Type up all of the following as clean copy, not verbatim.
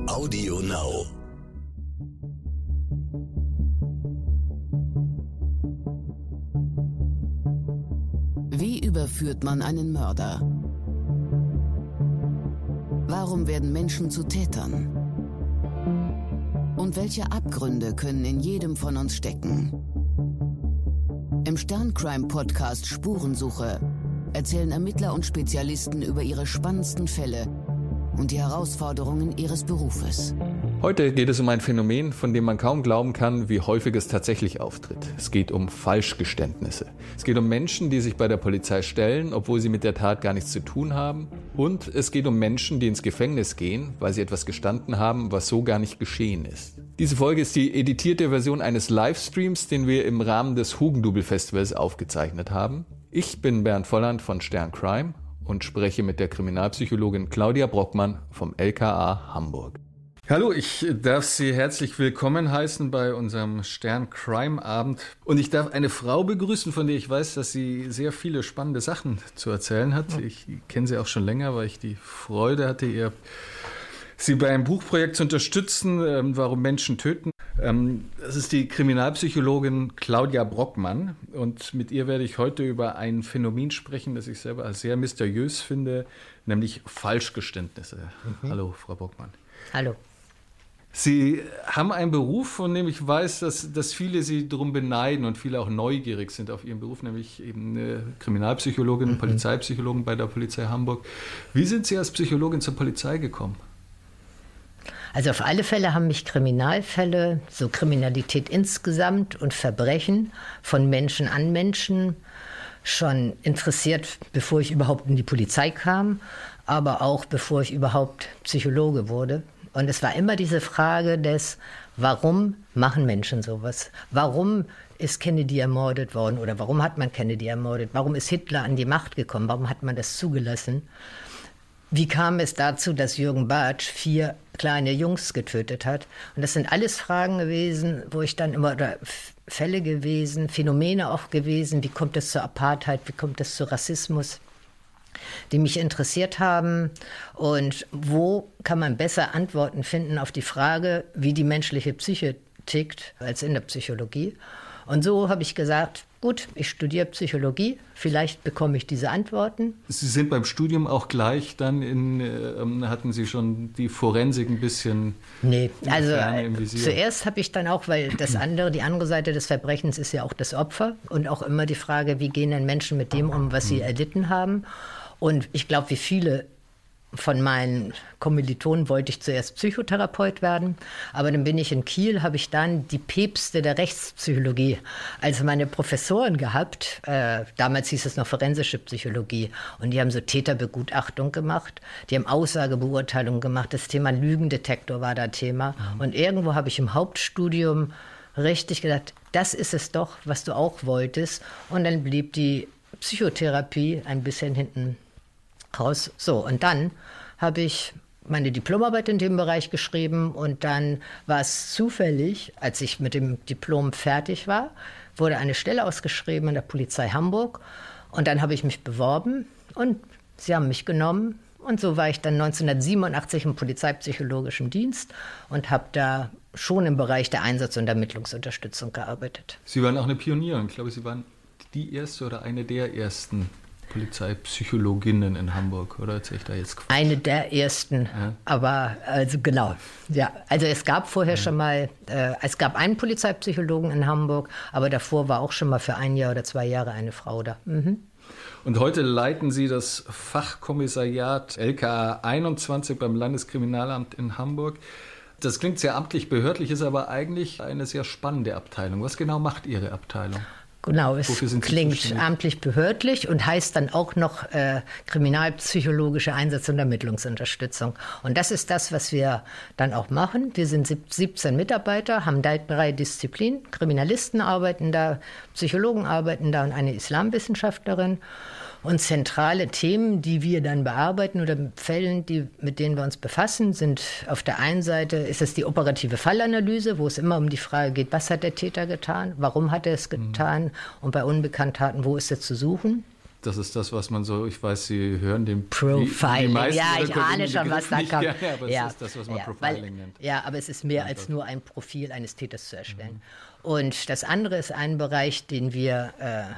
Audio Now. Wie überführt man einen Mörder? Warum werden Menschen zu Tätern? Und welche Abgründe können in jedem von uns stecken? Im Stern-Crime-Podcast Spurensuche erzählen Ermittler und Spezialisten über ihre spannendsten Fälle und die Herausforderungen ihres Berufes. Heute geht es um ein Phänomen, von dem man kaum glauben kann, wie häufig es tatsächlich auftritt. Es geht um Falschgeständnisse. Es geht um Menschen, die sich bei der Polizei stellen, obwohl sie mit der Tat gar nichts zu tun haben. Und es geht um Menschen, die ins Gefängnis gehen, weil sie etwas gestanden haben, was so gar nicht geschehen ist. Diese Folge ist die editierte Version eines Livestreams, den wir im Rahmen des Hugendubel-Festivals aufgezeichnet haben. Ich bin Bernd Volland von Stern Crime und spreche mit der Kriminalpsychologin Claudia Brockmann vom LKA Hamburg. Hallo, ich darf Sie herzlich willkommen heißen bei unserem Stern Crime Abend. Und ich darf eine Frau begrüßen, von der ich weiß, dass sie sehr viele spannende Sachen zu erzählen hat. Ich kenne sie auch schon länger, weil ich die Freude hatte, sie bei einem Buchprojekt zu unterstützen, warum Menschen töten. Das ist die Kriminalpsychologin Claudia Brockmann. Und mit ihr werde ich heute über ein Phänomen sprechen, das ich selber als sehr mysteriös finde, nämlich Falschgeständnisse. Hallo, Frau Brockmann. Hallo. Sie haben einen Beruf, von dem ich weiß, dass viele Sie darum beneiden und viele auch neugierig sind auf Ihren Beruf, nämlich eben eine Kriminalpsychologin, Polizeipsychologin bei der Polizei Hamburg. Wie sind Sie als Psychologin zur Polizei gekommen? Also auf alle Fälle haben mich Kriminalfälle, so Kriminalität insgesamt und Verbrechen von Menschen an Menschen schon interessiert, bevor ich überhaupt in die Polizei kam, aber auch bevor ich überhaupt Psychologe wurde. Und es war immer diese Frage des, warum machen Menschen sowas? Warum ist Kennedy ermordet worden oder warum hat man Kennedy ermordet? Warum ist Hitler an die Macht gekommen? Warum hat man das zugelassen? Wie kam es dazu, dass Jürgen Bartsch 4 kleine Jungs getötet hat? Und das sind alles Fragen gewesen, wo ich dann immer, oder Fälle gewesen, Phänomene auch gewesen. Wie kommt es zur Apartheid? Wie kommt es zu Rassismus? Die mich interessiert haben. Und wo kann man besser Antworten finden auf die Frage, wie die menschliche Psyche tickt, als in der Psychologie? Und so habe ich gesagt, gut, ich studiere Psychologie, vielleicht bekomme ich diese Antworten. Sie sind beim Studium auch gleich dann hatten Sie schon die Forensik ein bisschen also im Visier? Zuerst habe ich dann auch, weil die andere Seite des Verbrechens ist ja auch das Opfer und auch immer die Frage, wie gehen denn Menschen mit dem um, was sie erlitten haben. Und ich glaube, wie viele von meinen Kommilitonen wollte ich zuerst Psychotherapeut werden, aber dann bin ich in Kiel, habe ich dann die Päpste der Rechtspsychologie als meine Professoren gehabt. Damals hieß es noch forensische Psychologie und die haben so Täterbegutachtung gemacht, die haben Aussagebeurteilung gemacht, das Thema Lügendetektor war da Thema und irgendwo habe ich im Hauptstudium richtig gedacht, das ist es doch, was du auch wolltest und dann blieb die Psychotherapie ein bisschen hinten raus. So, und dann habe ich meine Diplomarbeit in dem Bereich geschrieben und dann war es zufällig, als ich mit dem Diplom fertig war, wurde eine Stelle ausgeschrieben in der Polizei Hamburg und dann habe ich mich beworben und sie haben mich genommen und so war ich dann 1987 im polizeipsychologischen Dienst und habe da schon im Bereich der Einsatz- und Ermittlungsunterstützung gearbeitet. Sie waren auch eine Pionierin, ich glaube, Sie waren die erste oder eine der ersten Polizeipsychologinnen in Hamburg, oder erzähle ich da jetzt Quatsch? Eine der ersten, ja. Aber also genau, ja. Also es gab vorher schon mal, es gab einen Polizeipsychologen in Hamburg, aber davor war auch schon mal für 1 Jahr oder 2 Jahre eine Frau da. Und heute leiten Sie das Fachkommissariat LKA 21 beim Landeskriminalamt in Hamburg. Das klingt sehr amtlich-behördlich, ist aber eigentlich eine sehr spannende Abteilung. Was genau macht Ihre Abteilung? Genau, es klingt amtlich-behördlich und heißt dann auch noch kriminalpsychologische Einsatz- und Ermittlungsunterstützung. Und das ist das, was wir dann auch machen. Wir sind 17 Mitarbeiter, haben 3 Disziplinen. Kriminalisten arbeiten da, Psychologen arbeiten da und eine Islamwissenschaftlerin. Und zentrale Themen, die wir dann bearbeiten oder Fällen, mit denen wir uns befassen, sind auf der einen Seite ist es die operative Fallanalyse, wo es immer um die Frage geht, was hat der Täter getan, warum hat er es getan und bei Unbekanntheiten, wo ist er zu suchen. Das ist das, was man so, ich weiß, Sie hören den Profiling. Ja, ich ahne schon, was da kommt. Gerne, aber es ist das, was man Profiling nennt. Ja, aber es ist mehr als nur ein Profil eines Täters zu erstellen. Und das andere ist ein Bereich, den wir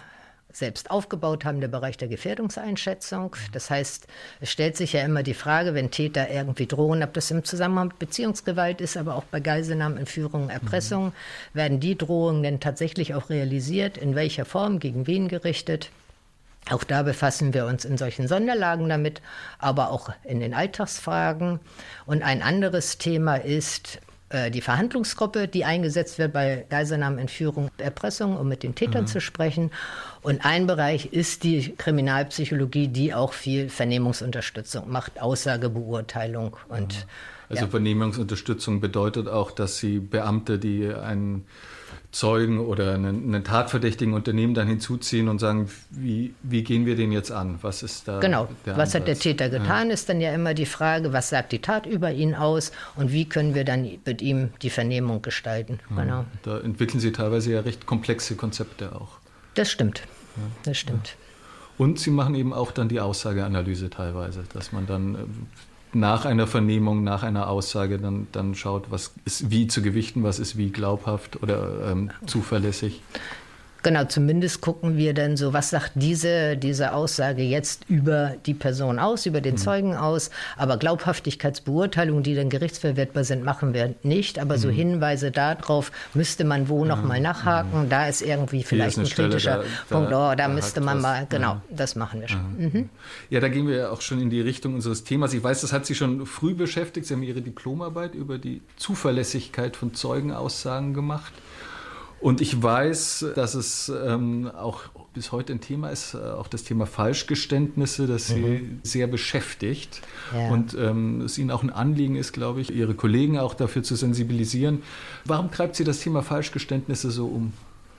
selbst aufgebaut haben, der Bereich der Gefährdungseinschätzung. Das heißt, es stellt sich ja immer die Frage, wenn Täter irgendwie drohen, ob das im Zusammenhang mit Beziehungsgewalt ist, aber auch bei Geiselnahmen, Entführungen, Erpressungen, werden die Drohungen denn tatsächlich auch realisiert, in welcher Form, gegen wen gerichtet. Auch da befassen wir uns in solchen Sonderlagen damit, aber auch in den Alltagsfragen. Und ein anderes Thema ist die Verhandlungsgruppe, die eingesetzt wird bei Geiselnahmen, Entführung, Erpressung, um mit den Tätern zu sprechen. Und ein Bereich ist die Kriminalpsychologie, die auch viel Vernehmungsunterstützung macht, Aussagebeurteilung. Und, also Vernehmungsunterstützung bedeutet auch, dass Sie Beamte, die einen Zeugen oder einen Tatverdächtigen Unternehmen dann hinzuziehen und sagen, wie gehen wir den jetzt an? Was ist da genau, der was hat der Ansatz? Täter getan, ist dann ja immer die Frage, was sagt die Tat über ihn aus und wie können wir dann mit ihm die Vernehmung gestalten. Genau. Da entwickeln Sie teilweise ja recht komplexe Konzepte auch. Das stimmt, das stimmt. Und Sie machen eben auch dann die Aussageanalyse teilweise, dass man dann nach einer Vernehmung, nach einer Aussage dann schaut, was ist wie zu gewichten, was ist wie glaubhaft oder zuverlässig. Genau, zumindest gucken wir dann so, was sagt diese Aussage jetzt über die Person aus, über den Zeugen aus. Aber Glaubhaftigkeitsbeurteilungen, die dann gerichtsverwertbar sind, machen wir nicht. Aber so Hinweise darauf müsste man wo noch mal nachhaken. Da ist irgendwie vielleicht ein kritischer Punkt. Da müsste man mal, genau, das machen wir schon. Ja, da gehen wir ja auch schon in die Richtung unseres Themas. Ich weiß, das hat Sie schon früh beschäftigt. Sie haben Ihre Diplomarbeit über die Zuverlässigkeit von Zeugenaussagen gemacht. Und ich weiß, dass es auch bis heute ein Thema ist, auch das Thema Falschgeständnisse, das Sie sehr beschäftigt. Ja. Und es Ihnen auch ein Anliegen ist, glaube ich, Ihre Kollegen auch dafür zu sensibilisieren. Warum treibt Sie das Thema Falschgeständnisse so um?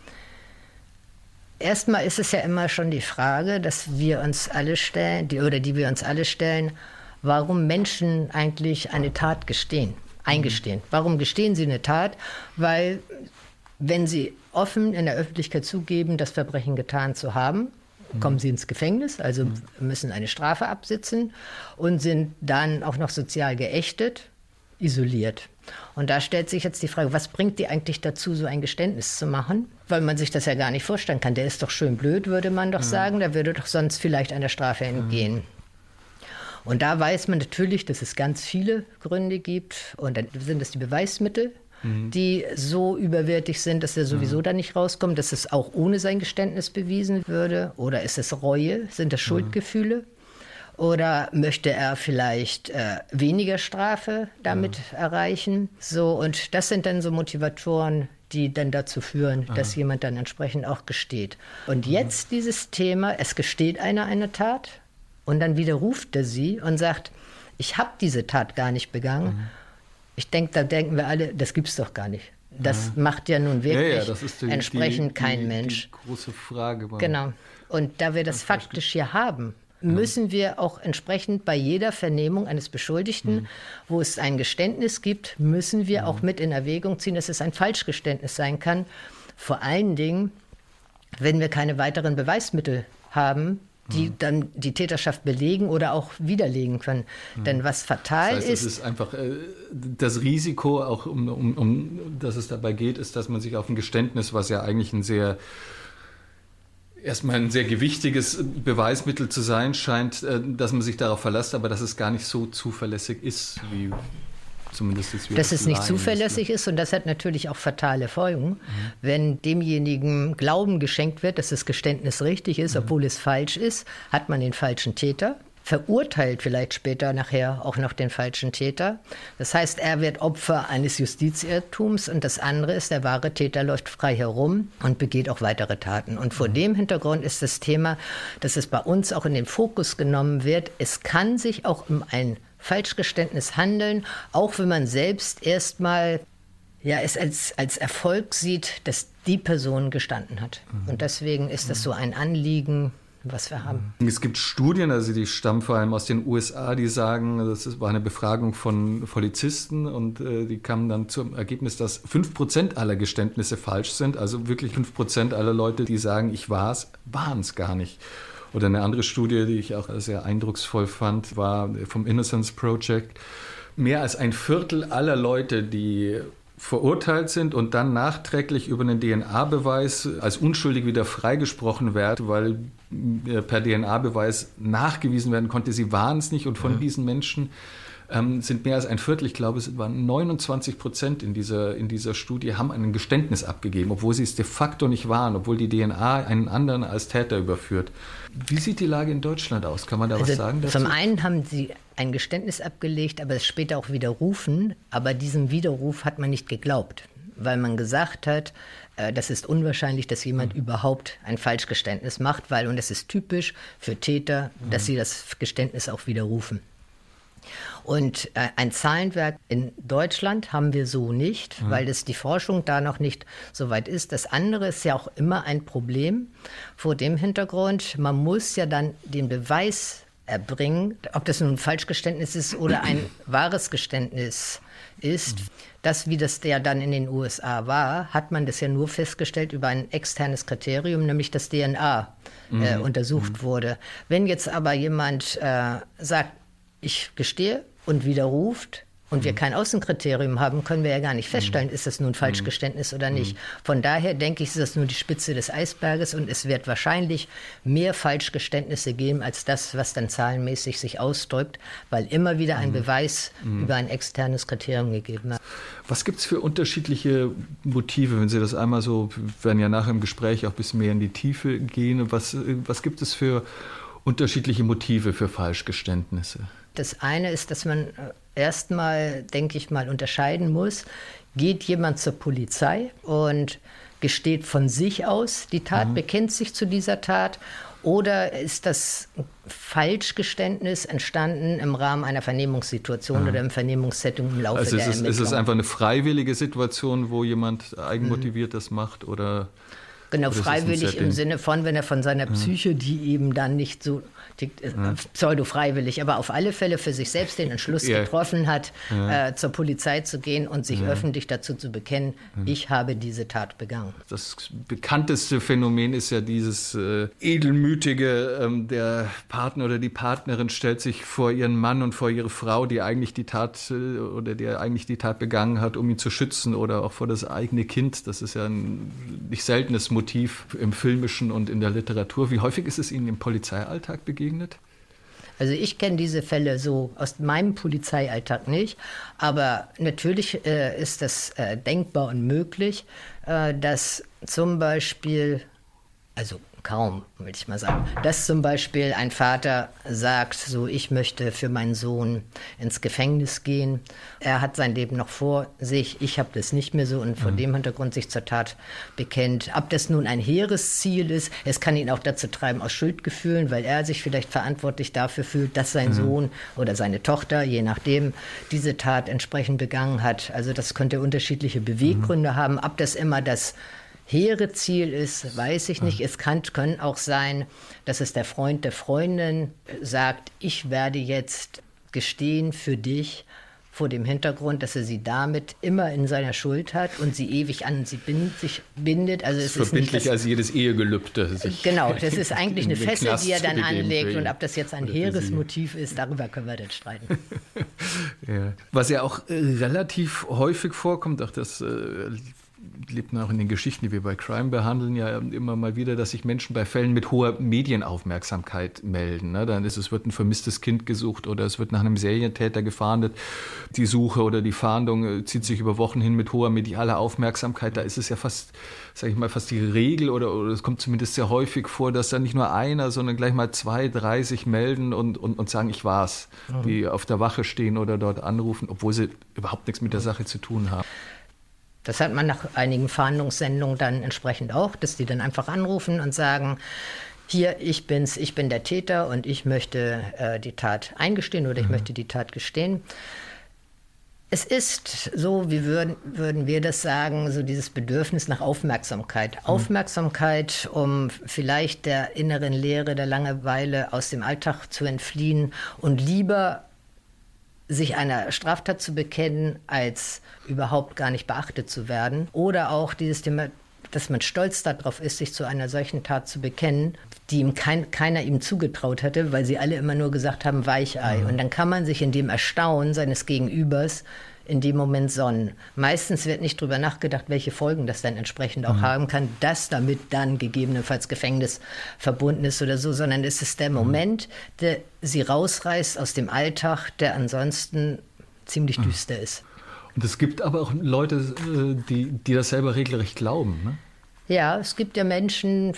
Erstmal ist es ja immer schon die Frage, dass wir uns alle stellen, die wir uns alle stellen, warum Menschen eigentlich eine Tat eingestehen. Warum gestehen sie eine Tat? Weil wenn sie offen in der Öffentlichkeit zugeben, das Verbrechen getan zu haben, kommen sie ins Gefängnis, also müssen eine Strafe absitzen und sind dann auch noch sozial geächtet, isoliert. Und da stellt sich jetzt die Frage, was bringt die eigentlich dazu, so ein Geständnis zu machen? Weil man sich das ja gar nicht vorstellen kann. Der ist doch schön blöd, würde man doch sagen, der würde doch sonst vielleicht einer Strafe entgehen. Und da weiß man natürlich, dass es ganz viele Gründe gibt. Und dann sind es die Beweismittel, die so überwertig sind, dass er sowieso da nicht rauskommt, dass es auch ohne sein Geständnis bewiesen würde. Oder ist es Reue? Sind das Schuldgefühle? Oder möchte er vielleicht weniger Strafe damit erreichen? So, und das sind dann so Motivatoren, die dann dazu führen, dass jemand dann entsprechend auch gesteht. Und jetzt dieses Thema, es gesteht einer eine Tat und dann widerruft er sie und sagt, ich habe diese Tat gar nicht begangen. Ich denke, da denken wir alle, das gibt's doch gar nicht. Das macht ja nun wirklich das ist entsprechend kein Mensch. Die große Frage. Genau. Und da wir das faktisch hier haben, müssen wir auch entsprechend bei jeder Vernehmung eines Beschuldigten, wo es ein Geständnis gibt, müssen wir auch mit in Erwägung ziehen, dass es ein Falschgeständnis sein kann. Vor allen Dingen, wenn wir keine weiteren Beweismittel haben, die dann die Täterschaft belegen oder auch widerlegen können. Denn was fatal das heißt, es ist einfach das Risiko, auch um dass es dabei geht, ist, dass man sich auf ein Geständnis, was ja eigentlich erstmal ein sehr gewichtiges Beweismittel zu sein scheint, dass man sich darauf verlässt, aber dass es gar nicht so zuverlässig ist, wie zumindest jetzt dass es nicht zuverlässig ist und das hat natürlich auch fatale Folgen, wenn demjenigen Glauben geschenkt wird, dass das Geständnis richtig ist, obwohl es falsch ist, hat man den falschen Täter, verurteilt vielleicht später nachher auch noch den falschen Täter. Das heißt, er wird Opfer eines Justizirrtums und das andere ist, der wahre Täter läuft frei herum und begeht auch weitere Taten. Und vor dem Hintergrund ist das Thema, dass es bei uns auch in den Fokus genommen wird, es kann sich auch um ein Falschgeständnis handeln, auch wenn man selbst erstmal es als Erfolg sieht, dass die Person gestanden hat. Und deswegen ist das so ein Anliegen, was wir haben. Es gibt Studien, also die stammen vor allem aus den USA, die sagen, das war eine Befragung von Polizisten und die kamen dann zum Ergebnis, dass 5% aller Geständnisse falsch sind. Also wirklich 5% aller Leute, die sagen, ich war's, waren es gar nicht. Oder eine andere Studie, die ich auch sehr eindrucksvoll fand, war vom Innocence Project. Mehr als ein Viertel aller Leute, die verurteilt sind und dann nachträglich über einen DNA-Beweis als unschuldig wieder freigesprochen werden, weil per DNA-Beweis nachgewiesen werden konnte, sie waren es nicht. Und von diesen Menschen sind mehr als ein Viertel, ich glaube, es waren 29% in dieser Studie, haben ein Geständnis abgegeben, obwohl sie es de facto nicht waren, obwohl die DNA einen anderen als Täter überführt. Wie sieht die Lage in Deutschland aus? Kann man da was sagen dazu? Zum einen haben sie ein Geständnis abgelegt, aber es später auch widerrufen. Aber diesem Widerruf hat man nicht geglaubt, weil man gesagt hat, das ist unwahrscheinlich, dass jemand überhaupt ein Falschgeständnis macht, und es ist typisch für Täter, dass sie das Geständnis auch widerrufen. Und ein Zahlenwerk in Deutschland haben wir so nicht, weil die Forschung da noch nicht so weit ist. Das andere ist ja auch immer ein Problem vor dem Hintergrund. Man muss ja dann den Beweis erbringen, ob das nun ein Falschgeständnis ist oder ein wahres Geständnis ist. Das, wie das ja dann in den USA war, hat man das ja nur festgestellt über ein externes Kriterium, nämlich dass DNA untersucht wurde. Wenn jetzt aber jemand sagt, ich gestehe und widerruft und wir kein Außenkriterium haben, können wir ja gar nicht feststellen, ist das nun ein Falschgeständnis oder nicht. Von daher denke ich, ist das nur die Spitze des Eisberges und es wird wahrscheinlich mehr Falschgeständnisse geben, als das, was dann zahlenmäßig sich ausdrückt, weil immer wieder ein Beweis über ein externes Kriterium gegeben hat. Was gibt es für unterschiedliche Motive, wenn Sie das einmal so, wir werden ja nachher im Gespräch auch ein bisschen mehr in die Tiefe gehen, was gibt es für unterschiedliche Motive für Falschgeständnisse? Das eine ist, dass man erstmal, denke ich mal, unterscheiden muss, geht jemand zur Polizei und gesteht von sich aus die Tat, bekennt sich zu dieser Tat, oder ist das Falschgeständnis entstanden im Rahmen einer Vernehmungssituation oder im Vernehmungssetting im Laufe der Ermittlung? Ist es einfach eine freiwillige Situation, wo jemand eigenmotiviert das macht, oder? Genau, freiwillig im Sinne von, wenn er von seiner Psyche, die eben dann nicht so pseudo-freiwillig, aber auf alle Fälle für sich selbst den Entschluss getroffen hat, zur Polizei zu gehen und sich öffentlich dazu zu bekennen, ich habe diese Tat begangen. Das bekannteste Phänomen ist ja dieses edelmütige, der Partner oder die Partnerin stellt sich vor ihren Mann und vor ihre Frau, die eigentlich die Tat oder der eigentlich die Tat begangen hat, um ihn zu schützen, oder auch vor das eigene Kind. Das ist ja ein nicht seltenes Motiv im Filmischen und in der Literatur. Wie häufig ist es Ihnen im Polizeialltag begegnet? Also ich kenne diese Fälle so aus meinem Polizeialltag nicht, aber natürlich ist das denkbar und möglich, dass zum Beispiel, also kaum, will ich mal sagen, dass zum Beispiel ein Vater sagt, so, ich möchte für meinen Sohn ins Gefängnis gehen. Er hat sein Leben noch vor sich, ich habe das nicht mehr so, und vor dem Hintergrund sich zur Tat bekennt. Ob das nun ein hehres Ziel ist, es kann ihn auch dazu treiben aus Schuldgefühlen, weil er sich vielleicht verantwortlich dafür fühlt, dass sein Sohn oder seine Tochter, je nachdem, diese Tat entsprechend begangen hat. Also das könnte unterschiedliche Beweggründe haben. Ob das immer das hehre Ziel ist, weiß ich nicht. Es können auch sein, dass es der Freund der Freundin sagt, ich werde jetzt gestehen für dich, vor dem Hintergrund, dass er sie damit immer in seiner Schuld hat und sie ewig an sie bindet. Also es ist verbindlich als jedes Ehegelübde. Genau, das ist eigentlich eine Fessel, die er dann anlegt. Und ob das jetzt ein hehres Motiv ist, darüber können wir dann streiten. Ja. Was ja auch relativ häufig vorkommt, auch das lebt auch in den Geschichten, die wir bei Crime behandeln, ja immer mal wieder, dass sich Menschen bei Fällen mit hoher Medienaufmerksamkeit melden. Dann wird ein vermisstes Kind gesucht oder es wird nach einem Serientäter gefahndet. Die Suche oder die Fahndung zieht sich über Wochen hin mit hoher medialer Aufmerksamkeit. Da ist es ja fast, sage ich mal, fast die Regel oder es kommt zumindest sehr häufig vor, dass dann nicht nur einer, sondern gleich mal 2, 3 sich melden und sagen, ich war's. Die auf der Wache stehen oder dort anrufen, obwohl sie überhaupt nichts mit der Sache zu tun haben. Das hat man nach einigen Fahndungssendungen dann entsprechend auch, dass die dann einfach anrufen und sagen, hier, ich bin der Täter und ich möchte die Tat eingestehen oder ich möchte die Tat gestehen. Es ist so, wie würden wir das sagen, so dieses Bedürfnis nach Aufmerksamkeit. Aufmerksamkeit, um vielleicht der inneren Leere, der Langeweile aus dem Alltag zu entfliehen und lieber sich einer Straftat zu bekennen, als überhaupt gar nicht beachtet zu werden. Oder auch dieses Thema dass man stolz darauf ist, sich zu einer solchen Tat zu bekennen, die ihm keiner ihm zugetraut hatte, weil sie alle immer nur gesagt haben, Weichei. Und dann kann man sich in dem Erstaunen seines Gegenübers in dem Moment sonnen. Meistens wird nicht drüber nachgedacht, welche Folgen das dann entsprechend auch haben kann, dass damit dann gegebenenfalls Gefängnis verbunden ist oder so, sondern es ist der Moment, der sie rausreißt aus dem Alltag, der ansonsten ziemlich düster ist. Und es gibt aber auch Leute, die das selber regelrecht glauben, ne? Ja, es gibt ja Menschen,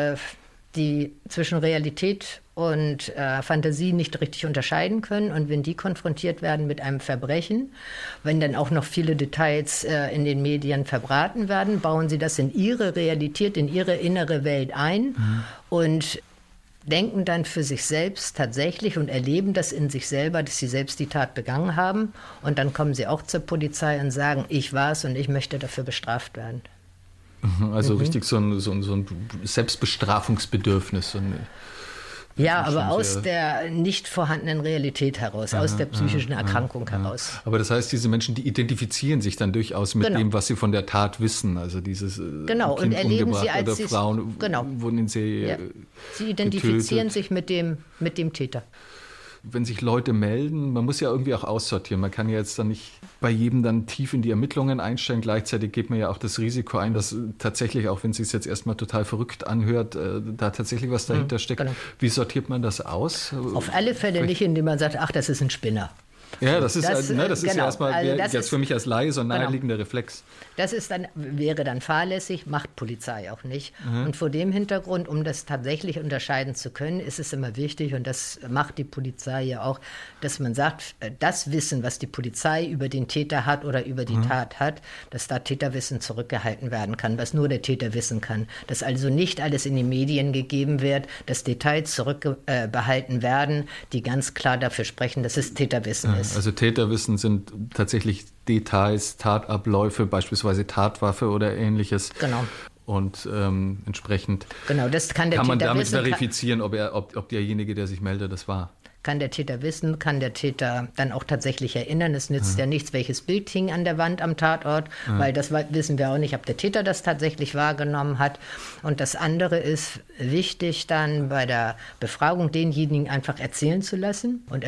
die zwischen Realität und Fantasie nicht richtig unterscheiden können. Und wenn die konfrontiert werden mit einem Verbrechen, wenn dann auch noch viele Details in den Medien verbraten werden, bauen sie das in ihre Realität, in ihre innere Welt ein und denken dann für sich selbst tatsächlich und erleben das in sich selber, dass sie selbst die Tat begangen haben. Und dann kommen sie auch zur Polizei und sagen, ich war's und ich möchte dafür bestraft werden. Also richtig so ein Selbstbestrafungsbedürfnis. Ja, aber aus der nicht vorhandenen Realität heraus, aus der psychischen Erkrankung heraus. Aber das heißt, diese Menschen, die identifizieren sich dann durchaus mit dem, was sie von der Tat wissen. Also dieses Kind und erleben sie als oder Frauen wurden in Serie Sie identifizieren getötet. sich mit dem Täter. Wenn sich Leute melden, man muss ja irgendwie auch aussortieren. Man kann ja jetzt dann nicht bei jedem dann tief in die Ermittlungen einstellen. Gleichzeitig geht man ja auch das Risiko ein, dass tatsächlich, auch wenn es sich jetzt erstmal total verrückt anhört, da tatsächlich was dahinter steckt. Genau. Wie sortiert man das aus? Auf alle Fälle nicht, indem man sagt, ach, das ist ein Spinner. Ja, das ist ja erstmal jetzt für mich als Laie so ein naheliegender Reflex. Das wäre dann fahrlässig, macht Polizei auch nicht. Und vor dem Hintergrund, um das tatsächlich unterscheiden zu können, ist es immer wichtig, und das macht die Polizei ja auch, dass man sagt, das Wissen, was die Polizei über den Täter hat oder über die Tat hat, dass da Täterwissen zurückgehalten werden kann, was nur der Täter wissen kann. Dass also nicht alles in die Medien gegeben wird, dass Details zurückbehalten werden, die ganz klar dafür sprechen, dass es Täterwissen ist. Also Täterwissen sind tatsächlich Details, Tatabläufe, beispielsweise Tatwaffe oder Ähnliches. Genau. Und entsprechend das kann man damit verifizieren, ob derjenige, der sich meldet, das war. Kann der Täter wissen, kann der Täter dann auch tatsächlich erinnern. Es nützt ja nichts, welches Bild hing an der Wand am Tatort, weil das wissen wir auch nicht, ob der Täter das tatsächlich wahrgenommen hat. Und das andere ist wichtig, dann bei der Befragung denjenigen einfach erzählen zu lassen. Und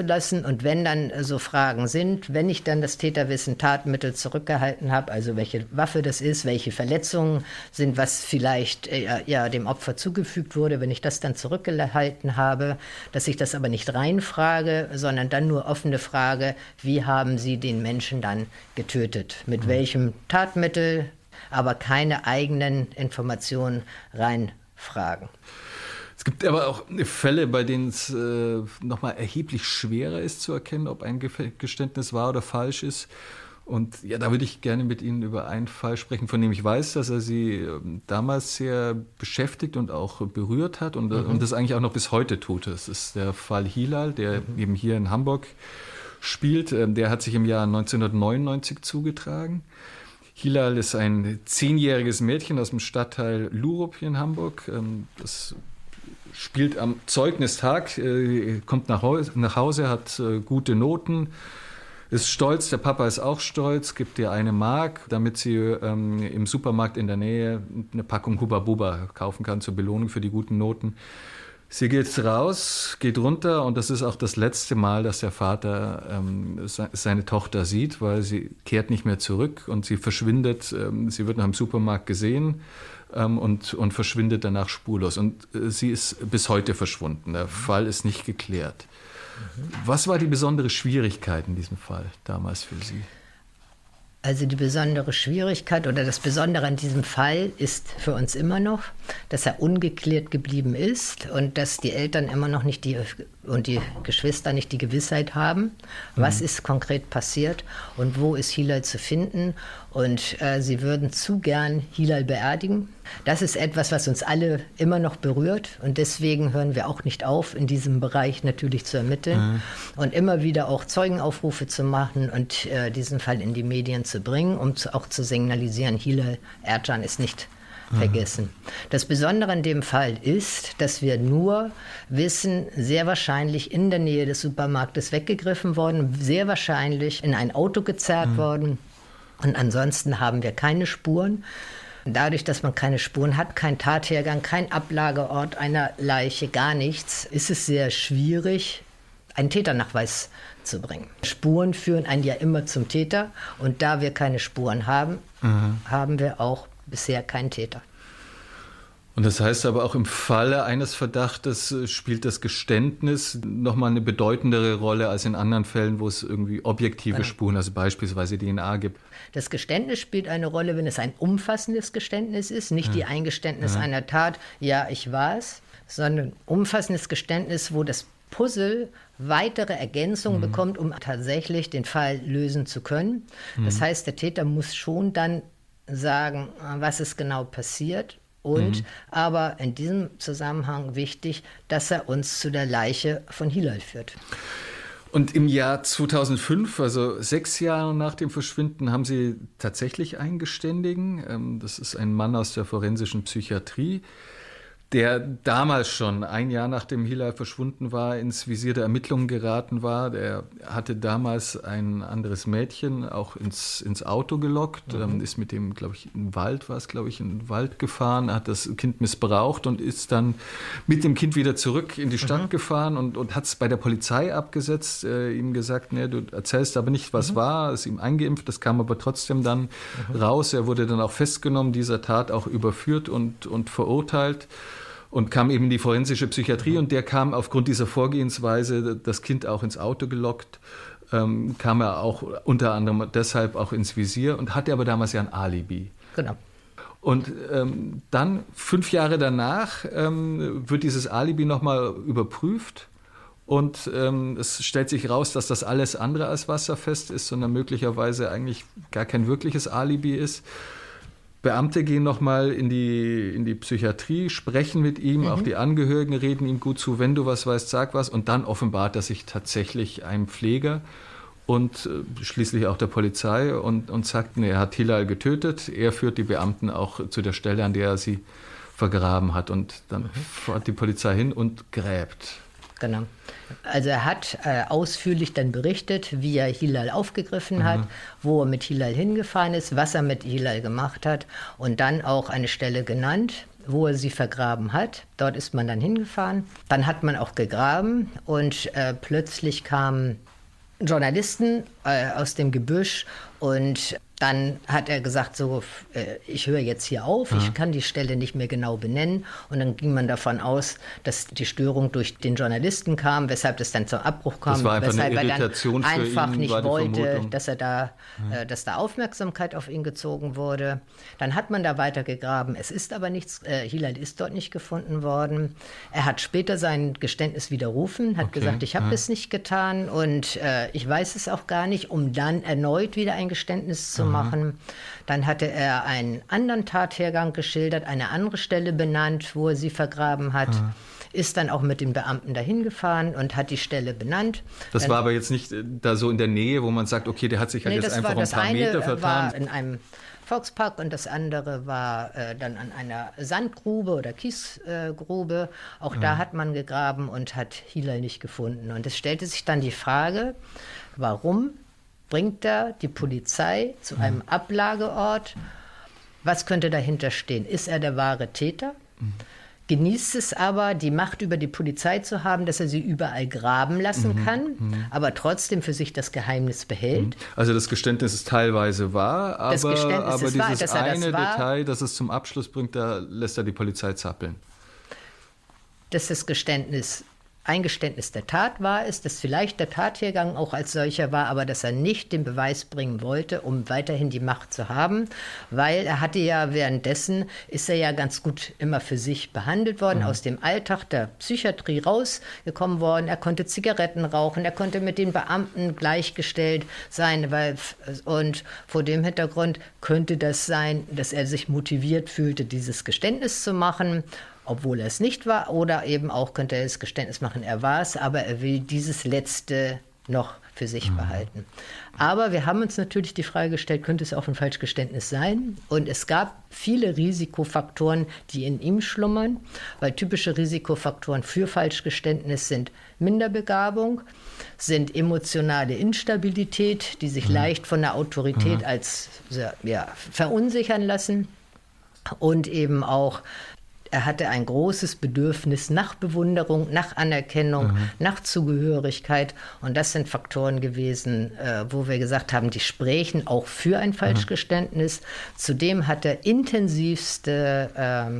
wenn dann so Fragen sind, wenn ich dann das Täterwissen, Tatmittel zurückgehalten habe, also welche Waffe das ist, welche Verletzungen sind, was vielleicht dem Opfer zugefügt wurde, wenn ich das dann zurückgehalten habe, dass ich das aber nicht reinfrage, sondern dann nur offene Frage, wie haben Sie den Menschen dann getötet? Mit welchem Tatmittel, aber keine eigenen Informationen reinfragen. Es gibt aber auch Fälle, bei denen es nochmal erheblich schwerer ist zu erkennen, ob ein Geständnis wahr oder falsch ist. Und ja, da würde ich gerne mit Ihnen über einen Fall sprechen, von dem ich weiß, dass er Sie damals sehr beschäftigt und auch berührt hat und das eigentlich auch noch bis heute tut. Das ist der Fall Hilal, der eben hier in Hamburg spielt. Der hat sich im Jahr 1999 zugetragen. Hilal ist ein 10-jähriges Mädchen aus dem Stadtteil Lurup hier in Hamburg. Das spielt am Zeugnistag, kommt nach Hause, hat gute Noten, ist stolz, der Papa ist auch stolz, gibt ihr 1 Mark, damit sie im Supermarkt in der Nähe eine Packung Hubba Bubba kaufen kann zur Belohnung für die guten Noten. Sie geht raus, geht runter und das ist auch das letzte Mal, dass der Vater seine Tochter sieht, weil sie kehrt nicht mehr zurück und sie verschwindet, sie wird nach dem Supermarkt gesehen und verschwindet danach spurlos. Und sie ist bis heute verschwunden, der Fall ist nicht geklärt. Was war die besondere Schwierigkeit in diesem Fall damals für Sie? Also die besondere Schwierigkeit oder das Besondere an diesem Fall ist für uns immer noch, dass er ungeklärt geblieben ist und dass die Eltern immer noch nicht und die Geschwister nicht die Gewissheit haben, was ist konkret passiert und wo ist Hilal zu finden. Und sie würden zu gern Hilal beerdigen. Das ist etwas, was uns alle immer noch berührt. Und deswegen hören wir auch nicht auf, in diesem Bereich natürlich zu ermitteln und immer wieder auch Zeugenaufrufe zu machen und diesen Fall in die Medien zu bringen, um auch zu signalisieren, Hilal Ercan ist nicht vergessen. Das Besondere an dem Fall ist, dass wir nur wissen, sehr wahrscheinlich in der Nähe des Supermarktes weggegriffen worden, sehr wahrscheinlich in ein Auto gezerrt worden. Und ansonsten haben wir keine Spuren. Dadurch, dass man keine Spuren hat, kein Tathergang, kein Ablageort einer Leiche, gar nichts, ist es sehr schwierig, einen Täternachweis zu bringen. Spuren führen einen ja immer zum Täter und da wir keine Spuren haben, haben wir auch bisher keinen Täter. Und das heißt aber auch im Falle eines Verdachtes spielt das Geständnis nochmal eine bedeutendere Rolle als in anderen Fällen, wo es irgendwie objektive Spuren, also beispielsweise DNA gibt. Das Geständnis spielt eine Rolle, wenn es ein umfassendes Geständnis ist, nicht die Eingeständnis einer Tat, ja, ich war es, sondern umfassendes Geständnis, wo das Puzzle weitere Ergänzungen bekommt, um tatsächlich den Fall lösen zu können. Das heißt, der Täter muss schon dann sagen, was ist genau passiert. Und aber in diesem Zusammenhang wichtig, dass er uns zu der Leiche von Hilal führt. Und im Jahr 2005, also 6 Jahre nach dem Verschwinden, haben Sie tatsächlich einen Geständigen. Das ist ein Mann aus der forensischen Psychiatrie, der damals schon 1 Jahr nachdem Hilal verschwunden war, ins Visier der Ermittlungen geraten war. Der hatte damals ein anderes Mädchen auch ins Auto gelockt, ist mit dem, glaube ich, in den Wald gefahren, hat das Kind missbraucht und ist dann mit dem Kind wieder zurück in die Stadt gefahren und hat es bei der Polizei abgesetzt, ihm gesagt, nee, du erzählst aber nicht, was war, ist ihm eingeimpft, das kam aber trotzdem dann raus. Er wurde dann auch festgenommen, dieser Tat auch überführt und verurteilt. Und kam eben in die forensische Psychiatrie und der kam aufgrund dieser Vorgehensweise, das Kind auch ins Auto gelockt, kam er auch unter anderem deshalb auch ins Visier und hatte aber damals ja ein Alibi. Genau. Und dann 5 Jahre danach wird dieses Alibi nochmal überprüft und es stellt sich raus, dass das alles andere als wasserfest ist, sondern möglicherweise eigentlich gar kein wirkliches Alibi ist. Beamte gehen nochmal in die Psychiatrie, sprechen mit ihm, auch die Angehörigen reden ihm gut zu, wenn du was weißt, sag was. Und dann offenbart er sich tatsächlich einem Pfleger und schließlich auch der Polizei und sagt, nee, er hat Hilal getötet. Er führt die Beamten auch zu der Stelle, an der er sie vergraben hat. Und dann fährt die Polizei hin und gräbt. Genau. Also er hat ausführlich dann berichtet, wie er Hilal aufgegriffen hat, wo er mit Hilal hingefahren ist, was er mit Hilal gemacht hat und dann auch eine Stelle genannt, wo er sie vergraben hat. Dort ist man dann hingefahren. Dann hat man auch gegraben und plötzlich kamen Journalisten aus dem Gebüsch und dann hat er gesagt, so, ich höre jetzt hier auf, ich kann die Stelle nicht mehr genau benennen. Und dann ging man davon aus, dass die Störung durch den Journalisten kam, weshalb es dann zum Abbruch kam, das war einfach weshalb eine Irritation er dann einfach ihn, nicht wollte, Vermutung. dass er da, dass da Aufmerksamkeit auf ihn gezogen wurde. Dann hat man da weiter gegraben. Es ist aber nichts, Hilal ist dort nicht gefunden worden. Er hat später sein Geständnis widerrufen, hat gesagt, ich habe es nicht getan und ich weiß es auch gar nicht, um dann erneut wieder ein Geständnis zu machen. Dann hatte er einen anderen Tathergang geschildert, eine andere Stelle benannt, wo er sie vergraben hat. Ist dann auch mit den Beamten dahin gefahren und hat die Stelle benannt. Das dann, war aber jetzt nicht da so in der Nähe, wo man sagt, okay, der hat sich halt jetzt einfach ein paar Meter vertan. Das eine war in einem Volkspark und das andere war dann an einer Sandgrube oder Kiesgrube. Auch da hat man gegraben und hat Hilal nicht gefunden. Und es stellte sich dann die Frage, warum bringt er die Polizei zu einem Ablageort? Was könnte dahinter stehen? Ist er der wahre Täter? Genießt es aber, die Macht über die Polizei zu haben, dass er sie überall graben lassen kann, aber trotzdem für sich das Geheimnis behält? Also das Geständnis ist teilweise wahr, aber dieses wahr, eine Detail, das es zum Abschluss bringt, da lässt er die Polizei zappeln. Dass das Eingeständnis der Tat war, ist, dass vielleicht der Tathergang auch als solcher war, aber dass er nicht den Beweis bringen wollte, um weiterhin die Macht zu haben, weil er hatte ja währenddessen, ist er ja ganz gut immer für sich behandelt worden, aus dem Alltag der Psychiatrie rausgekommen worden, er konnte Zigaretten rauchen, er konnte mit den Beamten gleichgestellt sein, und vor dem Hintergrund könnte das sein, dass er sich motiviert fühlte, dieses Geständnis zu machen, obwohl er es nicht war, oder eben auch könnte er das Geständnis machen, er war es, aber er will dieses Letzte noch für sich behalten. Aber wir haben uns natürlich die Frage gestellt, könnte es auch ein Falschgeständnis sein? Und es gab viele Risikofaktoren, die in ihm schlummern, weil typische Risikofaktoren für Falschgeständnis sind Minderbegabung, sind emotionale Instabilität, die sich leicht von der Autorität als verunsichern lassen. und eben auch, er hatte ein großes Bedürfnis nach Bewunderung, nach Anerkennung, nach Zugehörigkeit. Und das sind Faktoren gewesen, wo wir gesagt haben, die sprechen auch für ein Falschgeständnis. Zudem hat er intensivste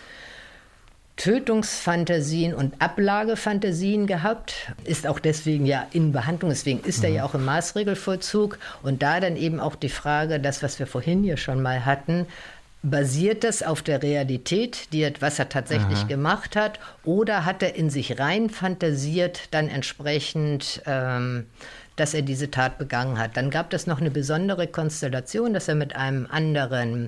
Tötungsfantasien und Ablagefantasien gehabt, ist auch deswegen ja in Behandlung, deswegen ist er ja auch im Maßregelvollzug. Und da dann eben auch die Frage, das, was wir vorhin hier schon mal hatten, basiert das auf der Realität, was er tatsächlich gemacht hat, oder hat er in sich rein fantasiert, dann entsprechend, dass er diese Tat begangen hat? Dann gab es noch eine besondere Konstellation, dass er mit einem anderen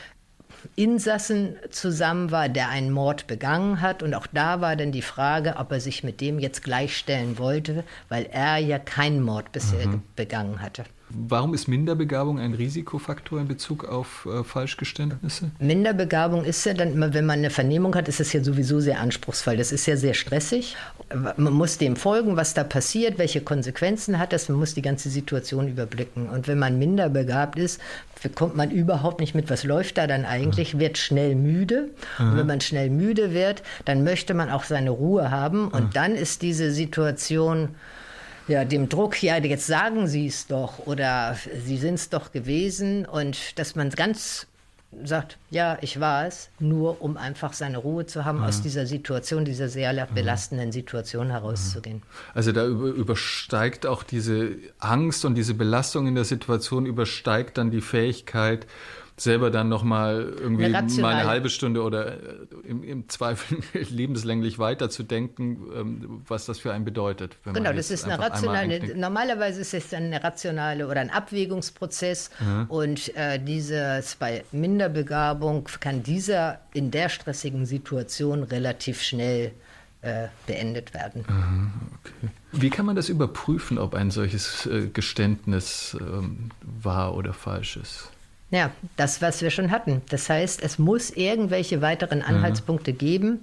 Insassen zusammen war, der einen Mord begangen hat. Und auch da war dann die Frage, ob er sich mit dem jetzt gleichstellen wollte, weil er ja keinen Mord bisher begangen hatte. Warum ist Minderbegabung ein Risikofaktor in Bezug auf Falschgeständnisse? Minderbegabung ist ja dann immer, wenn man eine Vernehmung hat, ist es ja sowieso sehr anspruchsvoll. Das ist ja sehr stressig. Man muss dem folgen, was da passiert, welche Konsequenzen hat das. Man muss die ganze Situation überblicken. Und wenn man minderbegabt ist, bekommt man überhaupt nicht mit, was läuft da dann eigentlich, wird schnell müde. Und wenn man schnell müde wird, dann möchte man auch seine Ruhe haben. Und dann ist diese Situation, ja, dem Druck, ja, jetzt sagen Sie es doch oder Sie sind es doch gewesen, und dass man ganz sagt, ja, ich war es, nur um einfach seine Ruhe zu haben, aus dieser Situation, dieser sehr belastenden Situation herauszugehen. Also da übersteigt auch diese Angst und diese Belastung in der Situation, übersteigt dann die Fähigkeit, selber dann nochmal irgendwie mal eine halbe Stunde oder im Zweifel lebenslänglich weiterzudenken, was das für einen bedeutet. Genau, das ist eine rationale, normalerweise ist es eine rationale oder ein Abwägungsprozess, und dieses bei Minderbegabung kann dieser in der stressigen Situation relativ schnell beendet werden. Okay. Wie kann man das überprüfen, ob ein solches Geständnis wahr oder falsch ist? Ja, das, was wir schon hatten. Das heißt, es muss irgendwelche weiteren Anhaltspunkte geben.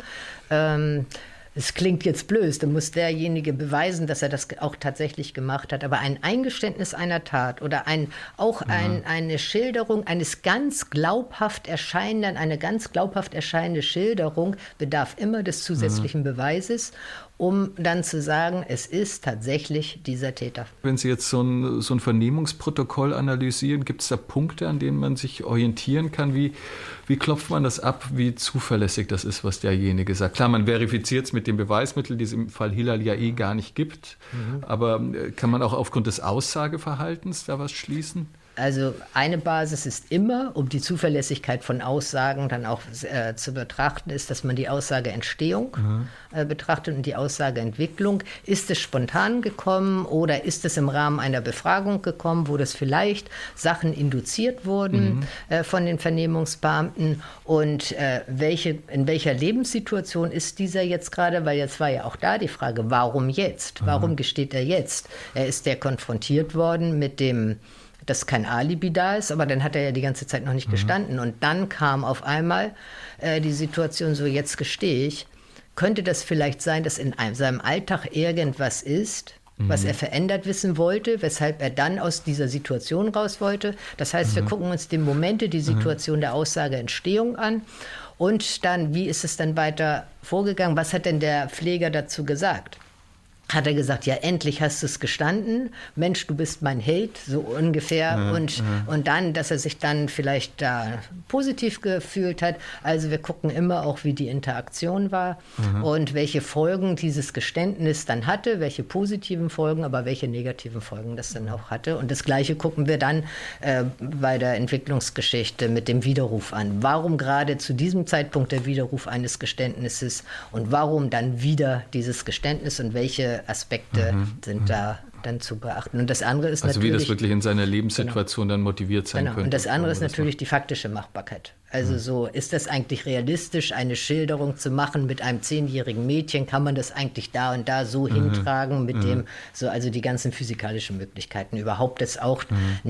Es klingt jetzt blöd, dann muss derjenige beweisen, dass er das auch tatsächlich gemacht hat. Aber ein Eingeständnis einer Tat oder eine Schilderung eines eine ganz glaubhaft erscheinende Schilderung bedarf immer des zusätzlichen Beweises, um dann zu sagen, es ist tatsächlich dieser Täter. Wenn Sie jetzt so ein Vernehmungsprotokoll analysieren, gibt es da Punkte, an denen man sich orientieren kann? Wie klopft man das ab, wie zuverlässig das ist, was derjenige sagt? Klar, man verifiziert es mit dem Beweismittel, die es im Fall Hilal ja gar nicht gibt. Aber kann man auch aufgrund des Aussageverhaltens da was schließen? Also eine Basis ist immer, um die Zuverlässigkeit von Aussagen dann auch zu betrachten, ist, dass man die Aussageentstehung betrachtet und die Aussageentwicklung. Ist es spontan gekommen oder ist es im Rahmen einer Befragung gekommen, wo das vielleicht Sachen induziert wurden von den Vernehmungsbeamten, und in welcher Lebenssituation ist dieser jetzt gerade, weil jetzt war ja auch da die Frage, warum jetzt? Warum gesteht er jetzt? Er ist ja konfrontiert worden mit dem, dass kein Alibi da ist, aber dann hat er ja die ganze Zeit noch nicht gestanden. Und dann kam auf einmal die Situation so, jetzt gestehe ich. Könnte das vielleicht sein, dass in seinem Alltag irgendwas ist, was er verändert wissen wollte, weshalb er dann aus dieser Situation raus wollte? Das heißt, wir gucken uns die Momente, die Situation der Aussageentstehung an. Und dann, wie ist es dann weiter vorgegangen? Was hat denn der Pfleger dazu gesagt? Hat er gesagt, ja, endlich hast du es gestanden, Mensch, du bist mein Held, so ungefähr. Und dann, dass er sich dann vielleicht da positiv gefühlt hat. Also wir gucken immer auch, wie die Interaktion war und welche Folgen dieses Geständnis dann hatte, welche positiven Folgen, aber welche negativen Folgen das dann auch hatte. Und das Gleiche gucken wir dann bei der Entwicklungsgeschichte mit dem Widerruf an. Warum gerade zu diesem Zeitpunkt der Widerruf eines Geständnisses und warum dann wieder dieses Geständnis und welche Aspekte sind da dann zu beachten. Und das andere ist natürlich, wie das wirklich in seiner Lebenssituation dann motiviert sein könnte. Und das andere ist natürlich die faktische Machbarkeit. Also so, ist das eigentlich realistisch, eine Schilderung zu machen mit einem 10-jährigen Mädchen? Kann man das eigentlich da und da so hintragen mit dem, so, also die ganzen physikalischen Möglichkeiten, überhaupt das auch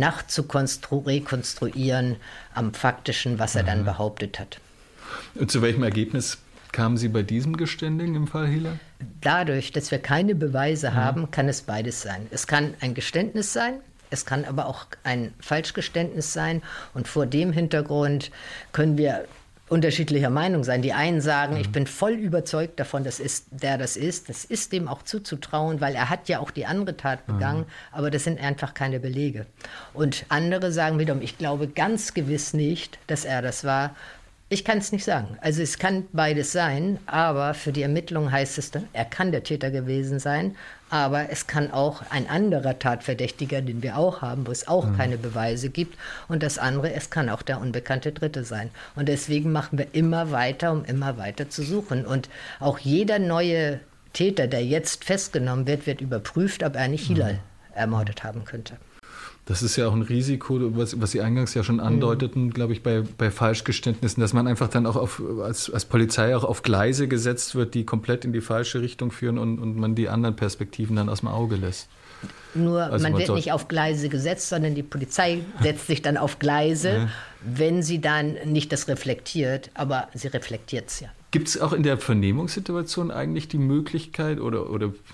rekonstruieren am Faktischen, was er dann behauptet hat. Und zu welchem Ergebnis kamen Sie bei diesem Geständigen im Fall Hilal? Dadurch, dass wir keine Beweise haben, kann es beides sein. Es kann ein Geständnis sein, es kann aber auch ein Falschgeständnis sein. Und vor dem Hintergrund können wir unterschiedlicher Meinung sein. Die einen sagen, ich bin voll überzeugt davon, das ist das ist dem auch zuzutrauen, weil er hat ja auch die andere Tat begangen, aber das sind einfach keine Belege. Und andere sagen wiederum, ich glaube ganz gewiss nicht, dass er das war. Ich kann es nicht sagen. Also es kann beides sein, aber für die Ermittlung heißt es dann, er kann der Täter gewesen sein, aber es kann auch ein anderer Tatverdächtiger, den wir auch haben, wo es auch keine Beweise gibt. Und das andere, es kann auch der unbekannte Dritte sein. Und deswegen machen wir immer weiter, um immer weiter zu suchen. Und auch jeder neue Täter, der jetzt festgenommen wird, wird überprüft, ob er nicht Hilal ermordet haben könnte. Das ist ja auch ein Risiko, was Sie eingangs ja schon andeuteten, glaube ich, bei Falschgeständnissen, dass man einfach dann auch als Polizei auch auf Gleise gesetzt wird, die komplett in die falsche Richtung führen und man die anderen Perspektiven dann aus dem Auge lässt. Nur also man wird nicht auf Gleise gesetzt, sondern die Polizei setzt sich dann auf Gleise, wenn sie dann nicht das reflektiert, aber sie reflektiert es ja. Gibt es auch in der Vernehmungssituation eigentlich die Möglichkeit oder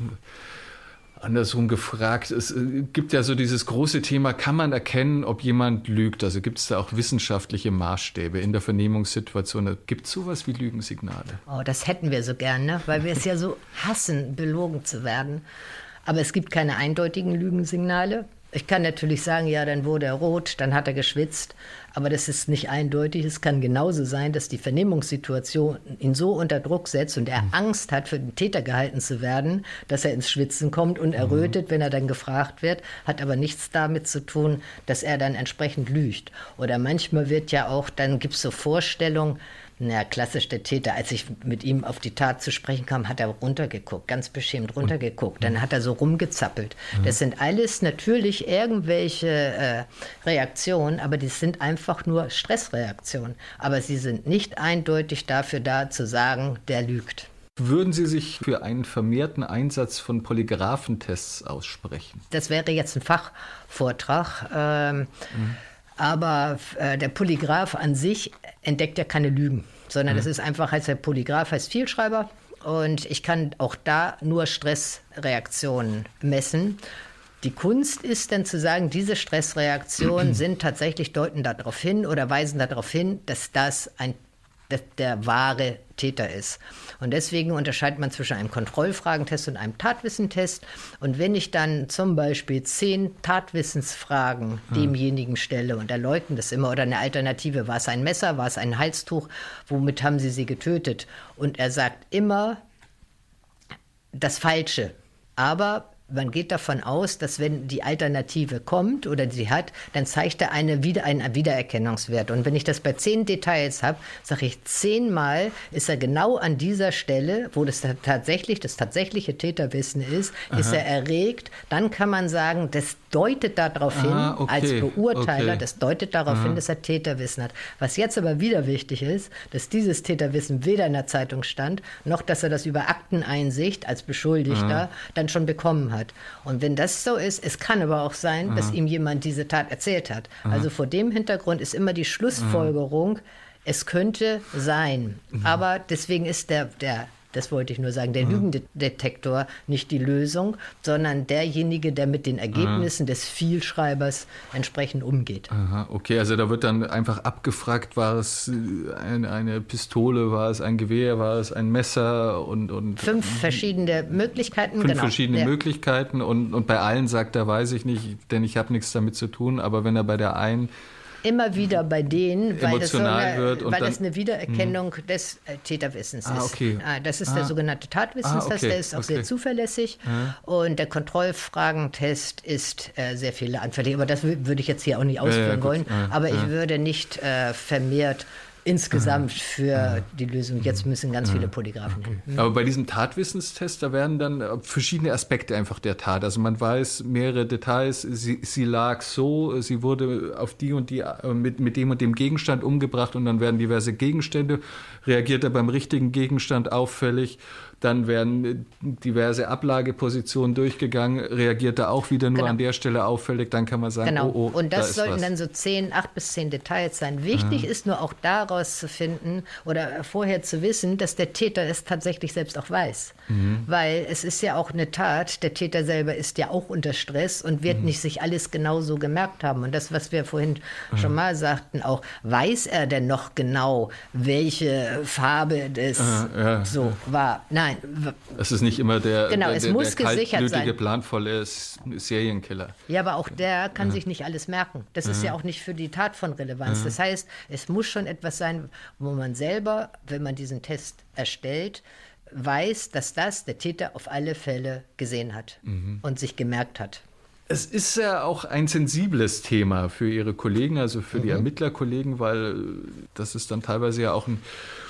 andersrum gefragt, es gibt ja so dieses große Thema, kann man erkennen, ob jemand lügt? Also gibt es da auch wissenschaftliche Maßstäbe in der Vernehmungssituation? Gibt es sowas wie Lügensignale? Oh, das hätten wir so gerne, weil wir es ja so hassen, belogen zu werden. Aber es gibt keine eindeutigen Lügensignale. Ich kann natürlich sagen, ja, dann wurde er rot, dann hat er geschwitzt. Aber das ist nicht eindeutig. Es kann genauso sein, dass die Vernehmungssituation ihn so unter Druck setzt und er Angst hat, für den Täter gehalten zu werden, dass er ins Schwitzen kommt und errötet, wenn er dann gefragt wird, hat aber nichts damit zu tun, dass er dann entsprechend lügt. Oder manchmal wird ja auch, dann gibt es so Vorstellungen, klassisch der Täter, als ich mit ihm auf die Tat zu sprechen kam, hat er runtergeguckt, ganz beschämt runtergeguckt. Dann hat er so rumgezappelt. Das sind alles natürlich irgendwelche Reaktionen, aber die sind einfach nur Stressreaktionen. Aber sie sind nicht eindeutig dafür da, zu sagen, der lügt. Würden Sie sich für einen vermehrten Einsatz von Polygraphentests aussprechen? Das wäre jetzt ein Fachvortrag. Aber der Polygraph an sich entdeckt ja keine Lügen, sondern das ist einfach, heißt der Polygraph heißt Vielschreiber und ich kann auch da nur Stressreaktionen messen. Die Kunst ist dann zu sagen, diese Stressreaktionen sind tatsächlich, deuten darauf hin oder weisen darauf hin, dass das der wahre Täter ist. Und deswegen unterscheidet man zwischen einem Kontrollfragentest und einem Tatwissentest. Und wenn ich dann zum Beispiel 10 Tatwissensfragen demjenigen stelle und er leugnet das immer oder eine Alternative, war es ein Messer, war es ein Halstuch, womit haben Sie getötet? Und er sagt immer das Falsche. Aber man geht davon aus, dass wenn die Alternative kommt oder sie hat, dann zeigt er einen Wiedererkennungswert. Und wenn ich das bei 10 Details habe, sage ich 10-mal ist er genau an dieser Stelle, wo das tatsächliche Täterwissen ist, ist er erregt. Dann kann man sagen, das deutet darauf hin, als Beurteiler, das deutet darauf hin, dass er Täterwissen hat. Was jetzt aber wieder wichtig ist, dass dieses Täterwissen weder in der Zeitung stand, noch dass er das über Akteneinsicht als Beschuldigter dann schon bekommen hat. Und wenn das so ist, es kann aber auch sein, dass ihm jemand diese Tat erzählt hat. Also vor dem Hintergrund ist immer die Schlussfolgerung, es könnte sein. Aber deswegen ist das wollte ich nur sagen, der Lügendetektor nicht die Lösung, sondern derjenige, der mit den Ergebnissen des Vielschreibers entsprechend umgeht. Aha, okay, also da wird dann einfach abgefragt, war es eine Pistole, war es ein Gewehr, war es ein Messer und 5 verschiedene Möglichkeiten. 5 verschiedene Möglichkeiten und bei allen sagt er, weiß ich nicht, denn ich habe nichts damit zu tun, aber wenn er bei der einen immer wieder bei denen, weil das eine Wiedererkennung des Täterwissens ist. Okay. Das ist der sogenannte Tatwissenstest, der ist auch sehr zuverlässig. Und der Kontrollfragentest ist sehr viele anfällig. Aber das würde ich jetzt hier auch nicht ausführen wollen. Aber ich würde nicht vermehrt insgesamt für die Lösung. Jetzt müssen ganz viele Polygraphen hin. Aber bei diesem Tatwissenstest, da werden dann verschiedene Aspekte einfach der Tat. Also man weiß mehrere Details. Sie lag so, sie wurde auf die und die mit dem und dem Gegenstand umgebracht und dann werden diverse Gegenstände. Reagiert er beim richtigen Gegenstand auffällig? dann werden diverse Ablagepositionen durchgegangen, reagiert er auch wieder nur an der Stelle auffällig, dann kann man sagen, oh, und das da sollten ist was. dann so 8 bis 10 Details sein. Wichtig ist nur auch daraus zu finden oder vorher zu wissen, dass der Täter es tatsächlich selbst auch weiß. Weil es ist ja auch eine Tat, der Täter selber ist ja auch unter Stress und wird nicht sich alles genauso gemerkt haben. Und das, was wir vorhin schon mal sagten, auch, weiß er denn noch genau, welche Farbe das war? Nein. Es ist nicht immer der kaltblütige, planvolle Serienkiller. Ja, aber auch der kann sich nicht alles merken. Das ist ja auch nicht für die Tat von Relevanz. Das heißt, es muss schon etwas sein, wo man selber, wenn man diesen Test erstellt, weiß, dass das der Täter auf alle Fälle gesehen hat und sich gemerkt hat. Es ist ja auch ein sensibles Thema für Ihre Kollegen, also für die Ermittlerkollegen, weil das ist dann teilweise ja auch ein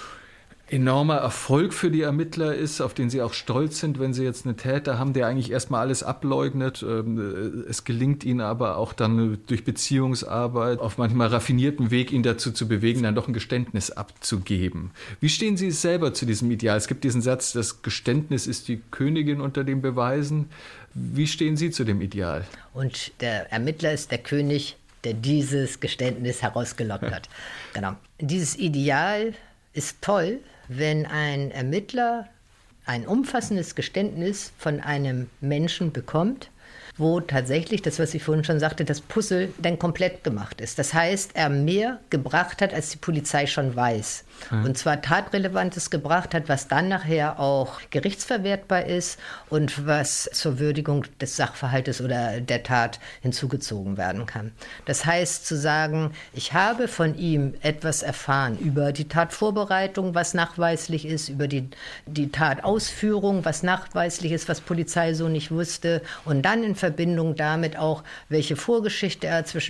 enormer Erfolg für die Ermittler ist, auf den sie auch stolz sind, wenn sie jetzt einen Täter haben, der eigentlich erstmal alles ableugnet. Es gelingt ihnen aber auch dann durch Beziehungsarbeit auf manchmal raffinierten Weg, ihn dazu zu bewegen, dann doch ein Geständnis abzugeben. Wie stehen Sie selber zu diesem Ideal? Es gibt diesen Satz, das Geständnis ist die Königin unter den Beweisen. Wie stehen Sie zu dem Ideal? Und der Ermittler ist der König, der dieses Geständnis herausgelockt hat. Genau. Dieses Ideal ist toll, wenn ein Ermittler ein umfassendes Geständnis von einem Menschen bekommt, wo tatsächlich, das, was ich vorhin schon sagte, das Puzzle dann komplett gemacht ist. Das heißt, er mehr gebracht hat, als die Polizei schon weiß. Und zwar Tatrelevantes gebracht hat, was dann nachher auch gerichtsverwertbar ist und was zur Würdigung des Sachverhaltes oder der Tat hinzugezogen werden kann. Das heißt, zu sagen, ich habe von ihm etwas erfahren über die Tatvorbereitung, was nachweislich ist, über die Tatausführung, was nachweislich ist, was Polizei so nicht wusste, und dann in Verbindung damit auch, welche Vorgeschichte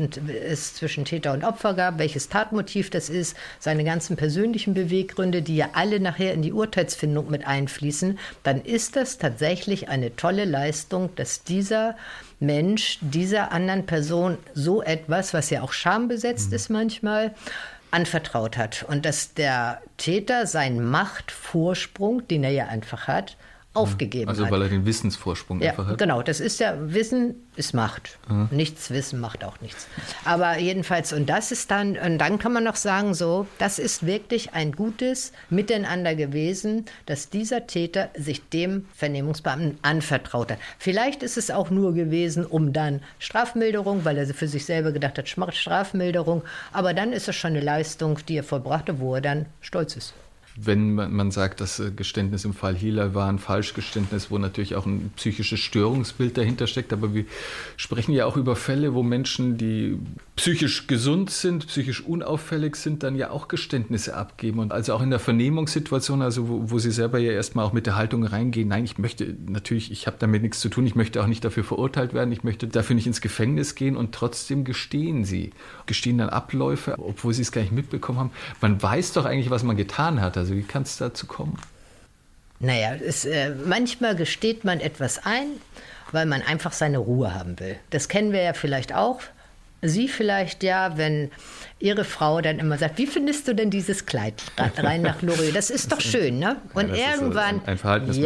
es zwischen Täter und Opfer gab, welches Tatmotiv das ist, seine ganzen persönlichen Beweggründe, die ja alle nachher in die Urteilsfindung mit einfließen, dann ist das tatsächlich eine tolle Leistung, dass dieser Mensch dieser anderen Person so etwas, was ja auch schambesetzt ist manchmal, anvertraut hat. Und dass der Täter seinen Machtvorsprung, den er ja einfach hat, aufgegeben hat. Also weil er den Wissensvorsprung einfach hat? Genau, das ist ja, Wissen ist Macht. Nichts Wissen macht auch nichts. Aber jedenfalls, und dann kann man noch sagen, so, das ist wirklich ein gutes Miteinander gewesen, dass dieser Täter sich dem Vernehmungsbeamten anvertraut hat. Vielleicht ist es auch nur gewesen, um dann Strafmilderung, weil er für sich selber gedacht hat, Strafmilderung, aber dann ist es schon eine Leistung, die er vollbrachte, wo er dann stolz ist. Wenn man sagt, das Geständnis im Fall Hila war ein Falschgeständnis, wo natürlich auch ein psychisches Störungsbild dahinter steckt, aber wir sprechen ja auch über Fälle, wo Menschen, die psychisch gesund sind, psychisch unauffällig sind, dann ja auch Geständnisse abgeben. Und also auch in der Vernehmungssituation, also wo sie selber ja erstmal auch mit der Haltung reingehen, nein, ich habe damit nichts zu tun, ich möchte auch nicht dafür verurteilt werden, ich möchte dafür nicht ins Gefängnis gehen, und trotzdem gestehen dann Abläufe, obwohl sie es gar nicht mitbekommen haben. Man weiß doch eigentlich, was man getan hat. Also wie kann es dazu kommen? Naja, manchmal gesteht man etwas ein, weil man einfach seine Ruhe haben will. Das kennen wir ja vielleicht auch. Sie vielleicht ja, wenn Ihre Frau dann immer sagt, wie findest du denn dieses Kleid rein nach Loriot? Das ist doch schön, ne? Und ja, irgendwann, ein Verhalten, das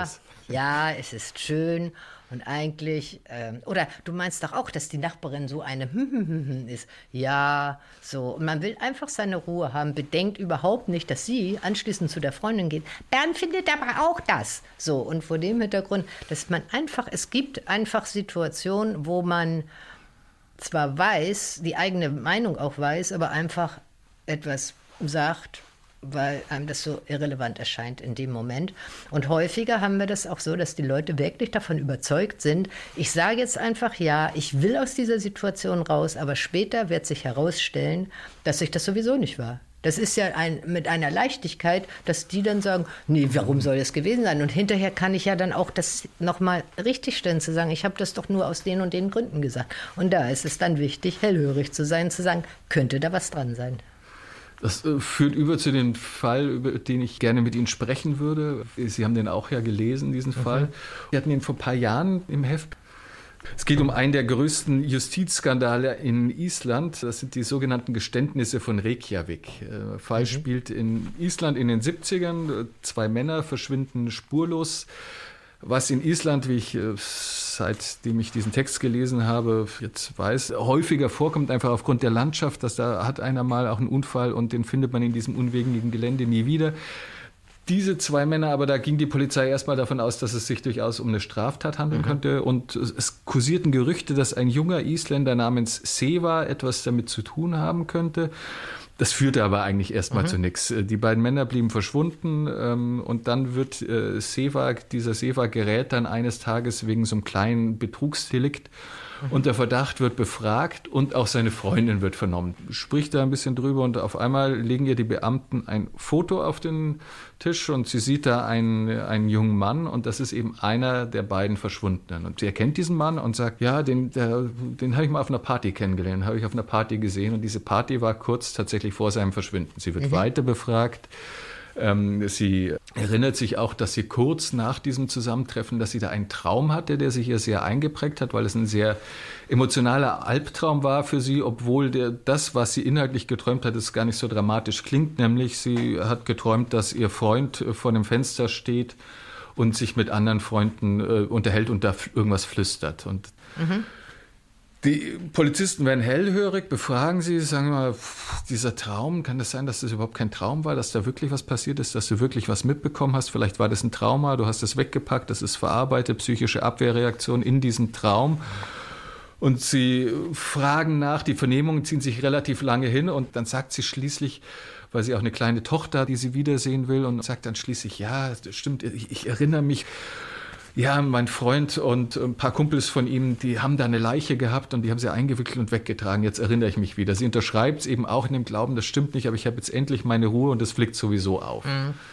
ja, es ist schön. Und eigentlich, oder du meinst doch auch, dass die Nachbarin so eine ist. Ja, so. Und man will einfach seine Ruhe haben, bedenkt überhaupt nicht, dass sie anschließend zu der Freundin geht. Bernd findet aber auch das. So, und vor dem Hintergrund, dass man einfach, es gibt einfach Situationen, wo man zwar weiß, die eigene Meinung auch weiß, aber einfach etwas sagt, weil einem das so irrelevant erscheint in dem Moment. Und häufiger haben wir das auch so, dass die Leute wirklich davon überzeugt sind, ich sage jetzt einfach, ja, ich will aus dieser Situation raus, aber später wird sich herausstellen, dass ich das sowieso nicht war. Das ist ja mit einer Leichtigkeit, dass die dann sagen, nee, warum soll das gewesen sein? Und hinterher kann ich ja dann auch das nochmal richtigstellen, zu sagen, ich habe das doch nur aus den und den Gründen gesagt. Und da ist es dann wichtig, hellhörig zu sein, zu sagen, könnte da was dran sein. Das führt über zu dem Fall, über den ich gerne mit Ihnen sprechen würde. Sie haben den auch ja gelesen, diesen Fall. Wir hatten ihn vor ein paar Jahren im Heft. Es geht um einen der größten Justizskandale in Island. Das sind die sogenannten Geständnisse von Reykjavik. Fall spielt in Island in den 70ern. 2 Männer verschwinden spurlos. Was in Island, wie ich seitdem ich diesen Text gelesen habe, jetzt weiß, häufiger vorkommt, einfach aufgrund der Landschaft, dass da hat einer mal auch einen Unfall und den findet man in diesem unwegenden Gelände nie wieder. Diese 2 Männer, aber da ging die Polizei erstmal davon aus, dass es sich durchaus um eine Straftat handeln könnte. Und es kursierten Gerüchte, dass ein junger Isländer namens Seva etwas damit zu tun haben könnte. Das führte aber eigentlich erstmal zu nichts. Die beiden Männer blieben verschwunden und dann wird dieser Seva gerät dann eines Tages wegen so einem kleinen Betrugsdelikt unter Verdacht, wird befragt und auch seine Freundin wird vernommen. Spricht da ein bisschen drüber und auf einmal legen ihr die Beamten ein Foto auf den Tisch und sie sieht da einen jungen Mann und das ist eben einer der beiden Verschwundenen. Und sie erkennt diesen Mann und sagt, ja, den habe ich mal auf einer Party kennengelernt, habe ich auf einer Party gesehen und diese Party war kurz tatsächlich vor seinem Verschwinden. Sie wird weiter befragt. Sie erinnert sich auch, dass sie kurz nach diesem Zusammentreffen, dass sie da einen Traum hatte, der sich ihr sehr eingeprägt hat, weil es ein sehr emotionaler Albtraum war für sie, obwohl das, was sie inhaltlich geträumt hat, es gar nicht so dramatisch klingt. Nämlich sie hat geträumt, dass ihr Freund vor dem Fenster steht und sich mit anderen Freunden unterhält und da irgendwas flüstert. Und die Polizisten werden hellhörig, befragen sie, sagen mal, dieser Traum, kann das sein, dass das überhaupt kein Traum war, dass da wirklich was passiert ist, dass du wirklich was mitbekommen hast? Vielleicht war das ein Trauma, du hast es weggepackt, das ist verarbeitet, psychische Abwehrreaktion in diesem Traum. Und sie fragen nach, die Vernehmungen ziehen sich relativ lange hin und dann sagt sie schließlich, weil sie auch eine kleine Tochter hat, die sie wiedersehen will und sagt dann schließlich, ja, das stimmt, ich erinnere mich. Ja, mein Freund und ein paar Kumpels von ihm, die haben da eine Leiche gehabt und die haben sie eingewickelt und weggetragen. Jetzt erinnere ich mich wieder. Sie unterschreibt es eben auch in dem Glauben, das stimmt nicht, aber ich habe jetzt endlich meine Ruhe und das flickt sowieso auf.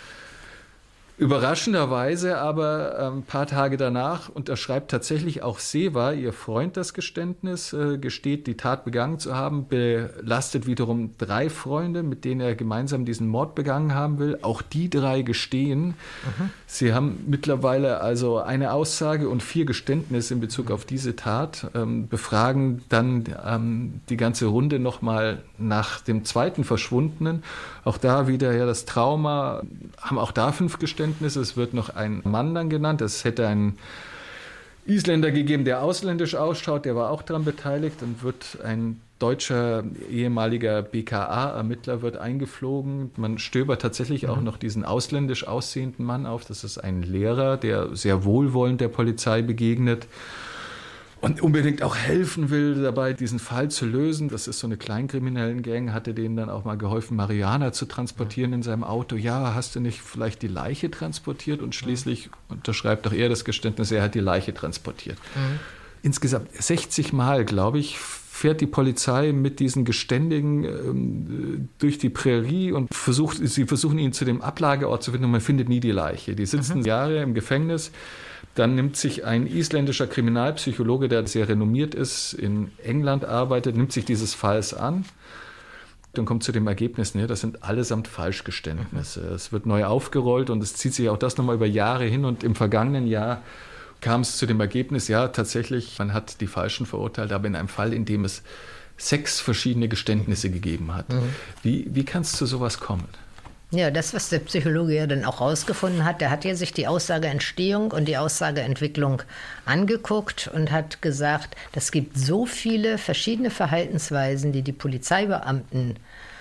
Überraschenderweise aber ein paar Tage danach unterschreibt tatsächlich auch Seva, ihr Freund, das Geständnis, gesteht, die Tat begangen zu haben, belastet wiederum 3 Freunde, mit denen er gemeinsam diesen Mord begangen haben will. Auch die 3 gestehen. Sie haben mittlerweile also eine Aussage und 4 Geständnisse in Bezug auf diese Tat, befragen dann die ganze Runde nochmal nach dem zweiten Verschwundenen. Auch da wieder ja das Trauma, haben auch da 5 Geständnisse. Es wird noch ein Mann dann genannt. Es hätte einen Isländer gegeben, der ausländisch ausschaut, der war auch daran beteiligt. Dann wird ein deutscher ehemaliger BKA-Ermittler wird eingeflogen. Man stöbert tatsächlich auch noch diesen ausländisch aussehenden Mann auf. Das ist ein Lehrer, der sehr wohlwollend der Polizei begegnet und unbedingt auch helfen will dabei, diesen Fall zu lösen. Das ist so eine kleinkriminellen Gang, hatte denen dann auch mal geholfen, Marihuana zu transportieren in seinem Auto. Ja, hast du nicht vielleicht die Leiche transportiert? Und schließlich unterschreibt auch er das Geständnis, er hat die Leiche transportiert. Insgesamt 60 Mal, glaube ich, fährt die Polizei mit diesen Geständigen durch die Prärie und sie versuchen ihn zu dem Ablageort zu finden und man findet nie die Leiche. Die sitzen Jahre im Gefängnis. Dann nimmt sich ein isländischer Kriminalpsychologe, der sehr renommiert ist, in England arbeitet, nimmt sich dieses Falls an und kommt zu dem Ergebnis, das sind allesamt Falschgeständnisse. Es wird neu aufgerollt und es zieht sich auch das nochmal über Jahre hin und im vergangenen Jahr kam es zu dem Ergebnis, ja tatsächlich, man hat die Falschen verurteilt, aber in einem Fall, in dem es 6 verschiedene Geständnisse gegeben hat. Wie kann es zu sowas kommen? Ja, das, was der Psychologe ja dann auch rausgefunden hat, der hat ja sich die Aussageentstehung und die Aussageentwicklung angeguckt und hat gesagt, es gibt so viele verschiedene Verhaltensweisen, die die Polizeibeamten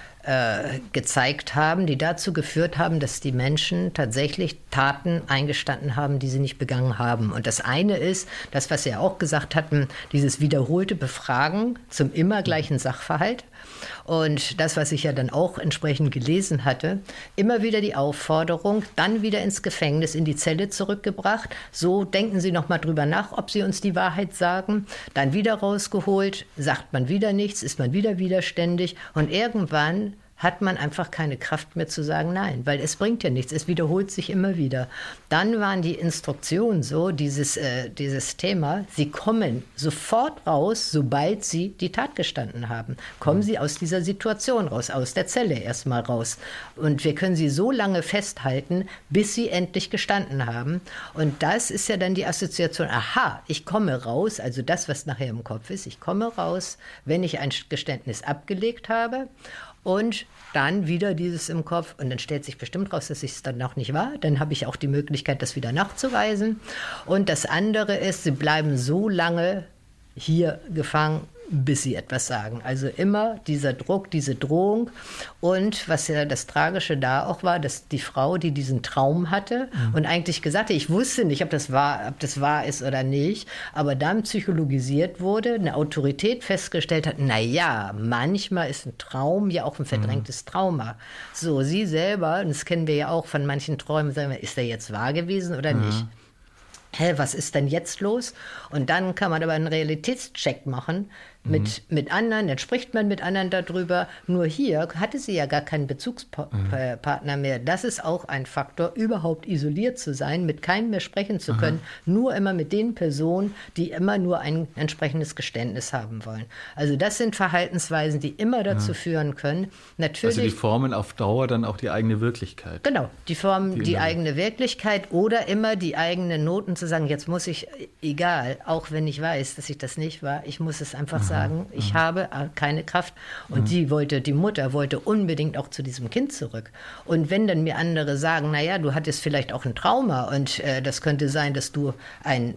gezeigt haben, die dazu geführt haben, dass die Menschen tatsächlich Taten eingestanden haben, die sie nicht begangen haben. Und das eine ist, das, was Sie auch gesagt hatten, dieses wiederholte Befragen zum immer gleichen Sachverhalt. Und das, was ich ja dann auch entsprechend gelesen hatte, immer wieder die Aufforderung, dann wieder ins Gefängnis, in die Zelle zurückgebracht. So denken Sie noch mal drüber nach, ob Sie uns die Wahrheit sagen. Dann wieder rausgeholt, sagt man wieder nichts, ist man wieder widerständig. Und irgendwann hat man einfach keine Kraft mehr zu sagen nein, weil es bringt ja nichts, es wiederholt sich immer wieder. Dann waren die Instruktionen so, dieses Thema, Sie kommen sofort raus, sobald Sie die Tat gestanden haben. Kommen Sie aus dieser Situation raus, aus der Zelle erstmal raus. Und wir können Sie so lange festhalten, bis Sie endlich gestanden haben. Und das ist ja dann die Assoziation, aha, ich komme raus, also das, was nachher im Kopf ist, ich komme raus, wenn ich ein Geständnis abgelegt habe. Und dann wieder dieses im Kopf und dann stellt sich bestimmt raus, dass ich es dann noch nicht war. Dann habe ich auch die Möglichkeit, das wieder nachzuweisen. Und das andere ist, sie bleiben so lange hier gefangen, bis sie etwas sagen. Also immer dieser Druck, diese Drohung. Und was ja das Tragische da auch war, dass die Frau, die diesen Traum hatte und eigentlich gesagt hat, ich wusste nicht, ob das wahr ist oder nicht, aber dann psychologisiert wurde, eine Autorität festgestellt hat, naja, manchmal ist ein Traum ja auch ein verdrängtes Trauma. So, sie selber, und das kennen wir ja auch von manchen Träumen, sagen wir, ist der jetzt wahr gewesen oder nicht? Was ist denn jetzt los? Und dann kann man aber einen Realitätscheck machen mit anderen, dann spricht man mit anderen darüber. Nur hier hatte sie ja gar keinen Bezugspartner mehr. Das ist auch ein Faktor, überhaupt isoliert zu sein, mit keinem mehr sprechen zu können, nur immer mit den Personen, die immer nur ein entsprechendes Geständnis haben wollen. Also das sind Verhaltensweisen, die immer dazu führen können. Natürlich, also die formen auf Dauer dann auch die eigene Wirklichkeit. Genau, die formen die eigene Wirklichkeit oder immer die eigenen Noten zu sagen, jetzt muss ich, egal, auch wenn ich weiß, dass ich das nicht war, ich muss es einfach sagen, ich habe keine Kraft. Und die Mutter wollte unbedingt auch zu diesem Kind zurück. Und wenn dann mir andere sagen, naja, du hattest vielleicht auch ein Trauma und das könnte sein, dass du ein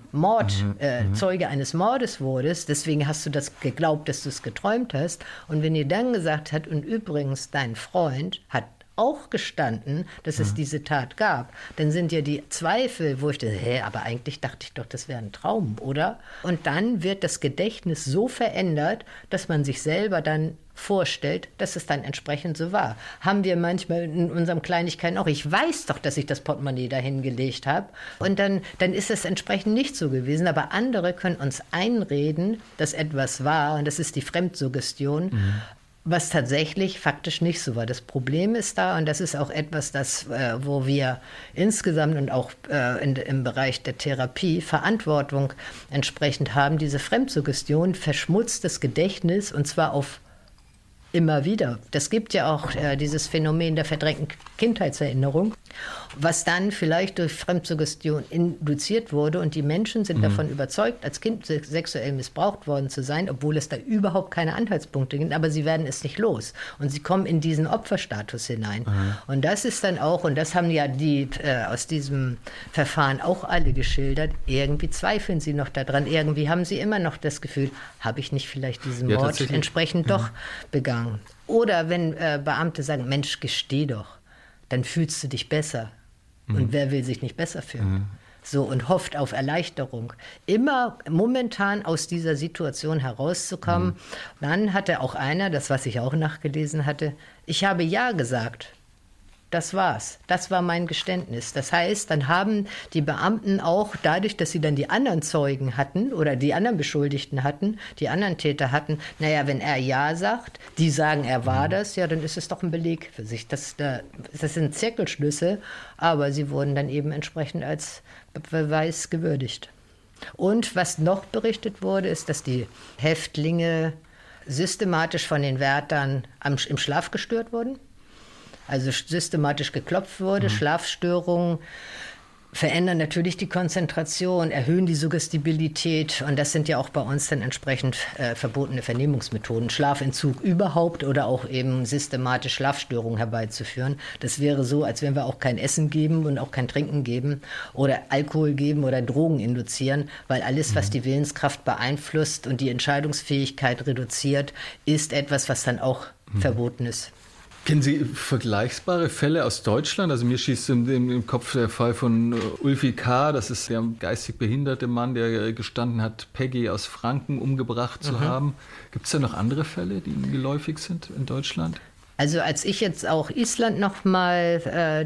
Zeuge eines Mordes wurdest, deswegen hast du das geglaubt, dass du es geträumt hast. Und wenn ihr dann gesagt habt, und übrigens dein Freund hat auch gestanden, dass es diese Tat gab, dann sind ja die Zweifel, wo ich dachte, aber eigentlich dachte ich doch, das wäre ein Traum, oder? Und dann wird das Gedächtnis so verändert, dass man sich selber dann vorstellt, dass es dann entsprechend so war. Haben wir manchmal in unseren Kleinigkeiten auch, ich weiß doch, dass ich das Portemonnaie dahin gelegt habe und dann ist es entsprechend nicht so gewesen, aber andere können uns einreden, dass etwas war und das ist die Fremdsuggestion, was tatsächlich faktisch nicht so war. Das Problem ist da, und das ist auch etwas, wo wir insgesamt und auch im Bereich der Therapie Verantwortung entsprechend haben, diese Fremdsuggestion verschmutzt das Gedächtnis und zwar auf immer wieder. Das gibt ja auch dieses Phänomen der verdrängten Kindheitserinnerung, was dann vielleicht durch Fremdsuggestion induziert wurde und die Menschen sind davon überzeugt, als Kind sexuell missbraucht worden zu sein, obwohl es da überhaupt keine Anhaltspunkte gibt, aber sie werden es nicht los und sie kommen in diesen Opferstatus hinein. Und das ist dann auch, und das haben ja die aus diesem Verfahren auch alle geschildert, irgendwie zweifeln sie noch daran, irgendwie haben sie immer noch das Gefühl, habe ich nicht vielleicht diesen Mord entsprechend doch begangen. Oder wenn Beamte sagen, Mensch, gesteh doch, dann fühlst du dich besser. Und wer will sich nicht besser fühlen? So, und hofft auf Erleichterung. Immer momentan aus dieser Situation herauszukommen. Dann hatte auch einer, das was ich auch nachgelesen hatte, ich habe ja gesagt. Das war's. Das war mein Geständnis. Das heißt, dann haben die Beamten auch, dadurch, dass sie dann die anderen Zeugen hatten oder die anderen Beschuldigten hatten, die anderen Täter hatten, naja, wenn er ja sagt, die sagen, er war das, ja, dann ist es doch ein Beleg für sich. Das sind Zirkelschlüsse, aber sie wurden dann eben entsprechend als Beweis gewürdigt. Und was noch berichtet wurde, ist, dass die Häftlinge systematisch von den Wärtern im Schlaf gestört wurden. Also systematisch geklopft wurde, Schlafstörungen verändern natürlich die Konzentration, erhöhen die Suggestibilität und das sind ja auch bei uns dann entsprechend verbotene Vernehmungsmethoden, Schlafentzug überhaupt oder auch eben systematisch Schlafstörungen herbeizuführen. Das wäre so, als wenn wir auch kein Essen geben und auch kein Trinken geben oder Alkohol geben oder Drogen induzieren, weil alles, was die Willenskraft beeinflusst und die Entscheidungsfähigkeit reduziert, ist etwas, was dann auch verboten ist. Kennen Sie vergleichbare Fälle aus Deutschland? Also mir schießt im Kopf der Fall von Ulfi K., das ist der geistig behinderte Mann, der gestanden hat, Peggy aus Franken umgebracht zu haben. Gibt es da noch andere Fälle, die Ihnen geläufig sind in Deutschland? Also als ich jetzt auch Island nochmal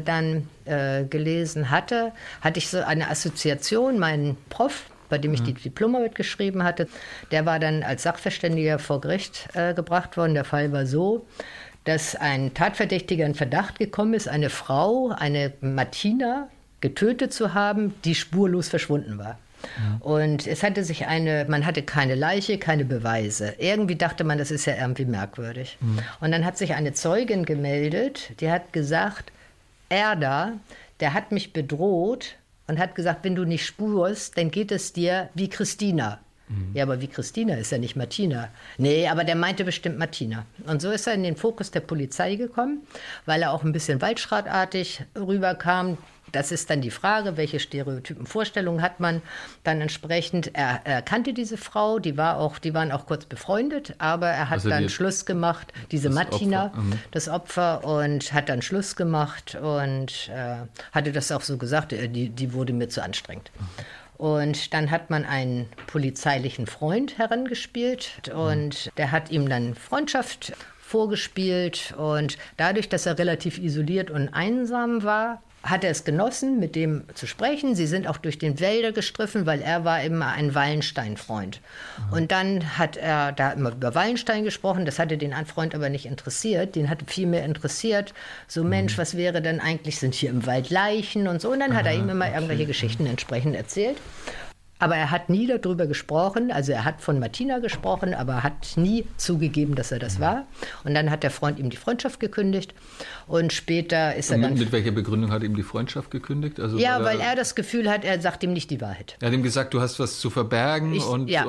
gelesen hatte, hatte ich so eine Assoziation, mein Prof, bei dem ich die Diplomarbeit geschrieben hatte, der war dann als Sachverständiger vor Gericht gebracht worden. Der Fall war so, dass ein Tatverdächtiger in Verdacht gekommen ist, eine Frau, eine Martina, getötet zu haben, die spurlos verschwunden war. Und es hatte sich man hatte keine Leiche, keine Beweise. Irgendwie dachte man, das ist ja irgendwie merkwürdig. Und dann hat sich eine Zeugin gemeldet, die hat gesagt, der hat mich bedroht und hat gesagt, wenn du nicht spurst, dann geht es dir wie Christina. Ja, aber wie Christina ist ja nicht Martina. Nee, aber der meinte bestimmt Martina. Und so ist er in den Fokus der Polizei gekommen, weil er auch ein bisschen waldschratartig rüberkam. Das ist dann die Frage, welche Stereotypen, Vorstellungen hat man dann entsprechend. Er kannte diese Frau, die waren auch kurz befreundet, aber er hat dann Schluss gemacht, diese Martina, das Opfer, und hat dann Schluss gemacht und hatte das auch so gesagt, die wurde mir zu anstrengend. Und dann hat man einen polizeilichen Freund herangespielt und der hat ihm dann Freundschaft vorgespielt. Und dadurch, dass er relativ isoliert und einsam war, hat er es genossen, mit dem zu sprechen. Sie sind auch durch den Wälder gestriffen, weil er war immer ein Wallenstein-Freund. Und dann hat er da immer über Wallenstein gesprochen. Das hatte den Freund aber nicht interessiert. Den hat viel mehr interessiert. So, Mensch, was wäre denn eigentlich, sind hier im Wald Leichen und so. Und dann hat er ihm immer irgendwelche Geschichten entsprechend erzählt. Aber er hat nie darüber gesprochen, also er hat von Martina gesprochen, aber hat nie zugegeben, dass er das war. Und dann hat der Freund ihm die Freundschaft gekündigt und später ist er dann... Mit welcher Begründung hat er ihm die Freundschaft gekündigt? Also ja, weil er das Gefühl hat, er sagt ihm nicht die Wahrheit. Er hat ihm gesagt, du hast was zu verbergen und wenn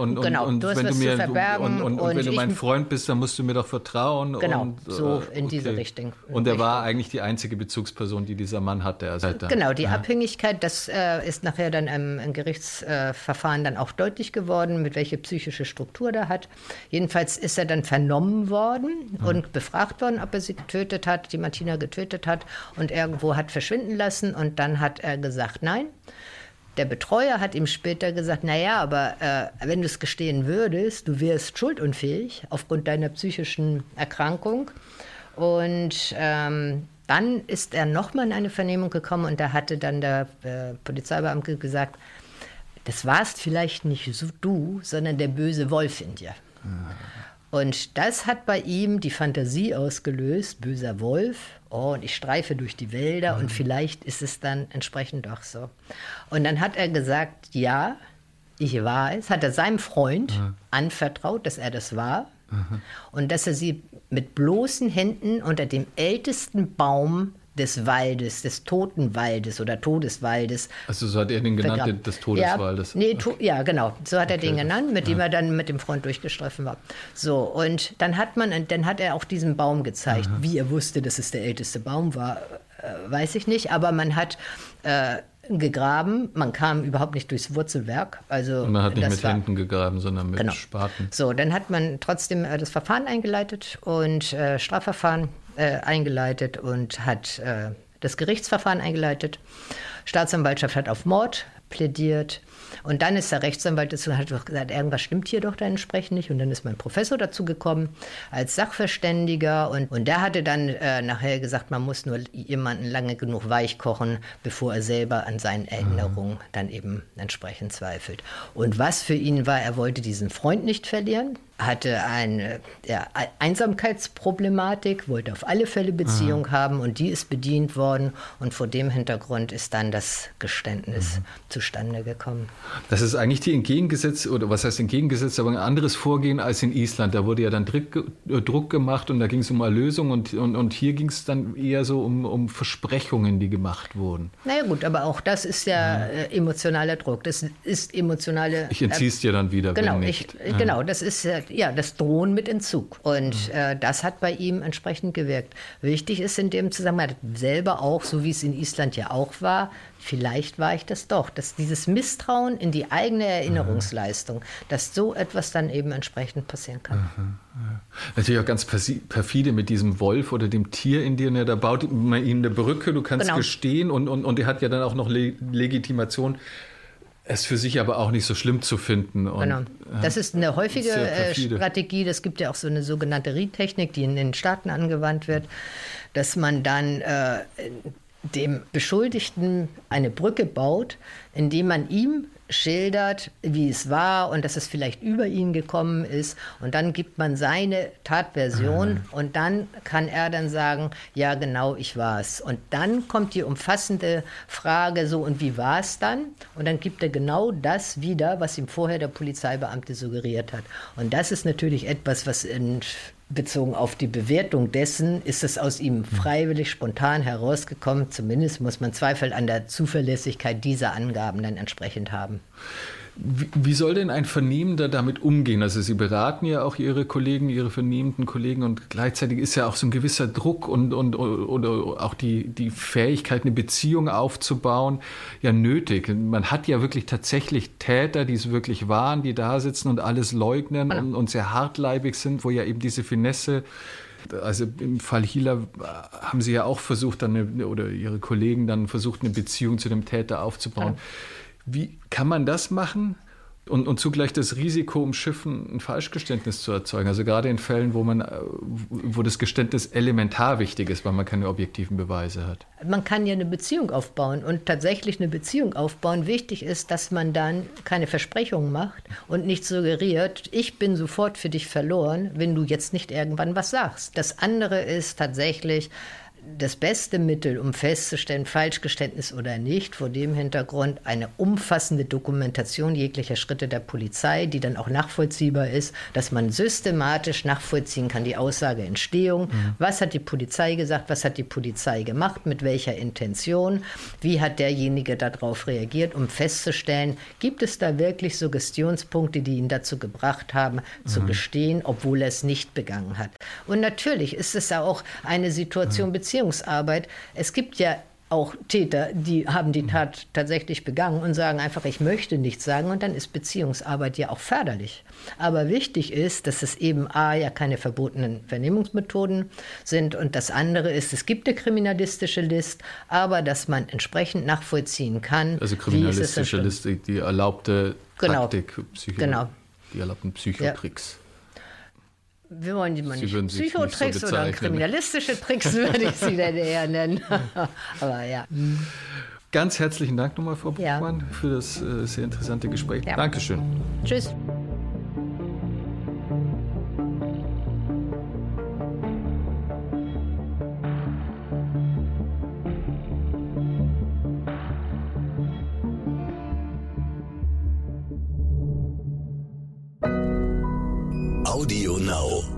du mein Freund bist, dann musst du mir doch vertrauen. Genau, so in diese Richtung. Und er war eigentlich die einzige Bezugsperson, die dieser Mann hatte. Also genau, die Abhängigkeit, das ist nachher dann im Gerichtsverfahren dann auch deutlich geworden, mit welche psychische Struktur der hat. Jedenfalls ist er dann vernommen worden und befragt worden, ob er sie getötet hat, die Martina getötet hat und irgendwo hat verschwinden lassen. Und dann hat er gesagt, nein. Der Betreuer hat ihm später gesagt, naja, aber wenn du es gestehen würdest, du wärst schuldunfähig aufgrund deiner psychischen Erkrankung. Und dann ist er nochmal in eine Vernehmung gekommen und da hatte dann der Polizeibeamte gesagt, das warst vielleicht nicht so du, sondern der böse Wolf in dir. Und das hat bei ihm die Fantasie ausgelöst, böser Wolf, und ich streife durch die Wälder und vielleicht ist es dann entsprechend doch so. Und dann hat er gesagt, ja, ich war es, hat er seinem Freund anvertraut, dass er das war und dass er sie mit bloßen Händen unter dem ältesten Baum des Waldes, des Totenwaldes oder Todeswaldes. Also so hat er den genannt, des Todeswaldes. Ja, genau, so hat er den genannt, mit dem er dann mit dem Freund durchgestriffen war. So, und dann hat er auch diesen Baum gezeigt. Wie er wusste, dass es der älteste Baum war, weiß ich nicht, aber man hat gegraben, man kam überhaupt nicht durchs Wurzelwerk. Also und man hat nicht mit Händen gegraben, sondern mit Spaten. So, dann hat man trotzdem das Verfahren eingeleitet und Strafverfahren eingeleitet und hat das Gerichtsverfahren eingeleitet. Staatsanwaltschaft hat auf Mord plädiert. Und dann ist der Rechtsanwalt dazu, hat doch gesagt, irgendwas stimmt hier doch da entsprechend nicht. Und dann ist mein Professor dazu gekommen als Sachverständiger. Und der hatte dann nachher gesagt, man muss nur jemanden lange genug weich kochen, bevor er selber an seinen Erinnerungen dann eben entsprechend zweifelt. Und was für ihn war, er wollte diesen Freund nicht verlieren, hatte eine Einsamkeitsproblematik, wollte auf alle Fälle Beziehung haben und die ist bedient worden. Und vor dem Hintergrund ist dann das Geständnis zustande gekommen. Das ist eigentlich die entgegengesetzt, oder was heißt entgegengesetzt, aber ein anderes Vorgehen als in Island. Da wurde ja dann Druck gemacht und da ging es um Erlösung und hier ging es dann eher so um Versprechungen, die gemacht wurden. Naja gut, aber auch das ist ja emotionaler Druck. Das ist emotionale... Ich entziehe es dir dann wieder, genau, wenn nicht. Genau, das ist das Drohen mit Entzug. Und das hat bei ihm entsprechend gewirkt. Wichtig ist in dem Zusammenhang selber auch, so wie es in Island ja auch war, vielleicht war ich das doch, dass dieses Misstrauen in die eigene Erinnerungsleistung, dass so etwas dann eben entsprechend passieren kann. Natürlich auch ganz perfide mit diesem Wolf oder dem Tier in dir. Da baut man ihm eine Brücke, du kannst gestehen und er hat ja dann auch noch Legitimation, es für sich aber auch nicht so schlimm zu finden. Und, genau. Das ist eine häufige Strategie. Das gibt ja auch so eine sogenannte Reed-Technik, die in den Staaten angewandt wird, dass man dann dem Beschuldigten eine Brücke baut, indem man ihm schildert, wie es war und dass es vielleicht über ihn gekommen ist. Und dann gibt man seine Tatversion und dann kann er dann sagen, ja genau, ich war es. Und dann kommt die umfassende Frage so, und wie war es dann? Und dann gibt er genau das wieder, was ihm vorher der Polizeibeamte suggeriert hat. Und das ist natürlich etwas, was bezogen auf die Bewertung dessen, ist es aus ihm freiwillig, spontan herausgekommen. Zumindest muss man Zweifel an der Zuverlässigkeit dieser Angaben dann entsprechend haben. Wie soll denn ein Vernehmender damit umgehen? Also Sie beraten ja auch Ihre Kollegen, Ihre vernehmenden Kollegen, und gleichzeitig ist ja auch so ein gewisser Druck oder auch die Fähigkeit, eine Beziehung aufzubauen, ja nötig. Man hat ja wirklich tatsächlich Täter, die es wirklich waren, die da sitzen und alles leugnen und sehr hartleibig sind, wo ja eben diese Finesse, also im Fall Hieler haben Sie ja auch versucht, oder Ihre Kollegen dann versucht, eine Beziehung zu dem Täter aufzubauen. Ja. Wie kann man das machen und zugleich das Risiko umschiffen, ein Falschgeständnis zu erzeugen? Also gerade in Fällen, wo das Geständnis elementar wichtig ist, weil man keine objektiven Beweise hat. Man kann ja eine Beziehung aufbauen und tatsächlich eine Beziehung aufbauen. Wichtig ist, dass man dann keine Versprechungen macht und nicht suggeriert, ich bin sofort für dich verloren, wenn du jetzt nicht irgendwann was sagst. Das andere ist tatsächlich das beste Mittel, um festzustellen, Falschgeständnis oder nicht, vor dem Hintergrund eine umfassende Dokumentation jeglicher Schritte der Polizei, die dann auch nachvollziehbar ist, dass man systematisch nachvollziehen kann, die Aussageentstehung. Was hat die Polizei gesagt, was hat die Polizei gemacht, mit welcher Intention, wie hat derjenige darauf reagiert, um festzustellen, gibt es da wirklich Suggestionspunkte, die ihn dazu gebracht haben, zu gestehen, obwohl er es nicht begangen hat. Und natürlich ist es auch eine Situation, Beziehungsarbeit. Es gibt ja auch Täter, die haben die Tat tatsächlich begangen und sagen einfach, ich möchte nichts sagen, und dann ist Beziehungsarbeit ja auch förderlich. Aber wichtig ist, dass es eben ja keine verbotenen Vernehmungsmethoden sind, und das andere ist, es gibt eine kriminalistische List, aber dass man entsprechend nachvollziehen kann. Also kriminalistische Liste, die erlaubte Taktik, die erlaubten Psychotricks. Ja. Wir wollen die mal nicht Psychotricks so oder kriminalistische Tricks, würde ich sie dann eher nennen. Aber ja. Ganz herzlichen Dank nochmal, Frau Buchmann, für das sehr interessante Gespräch. Ja. Dankeschön. Tschüss. Audio Now.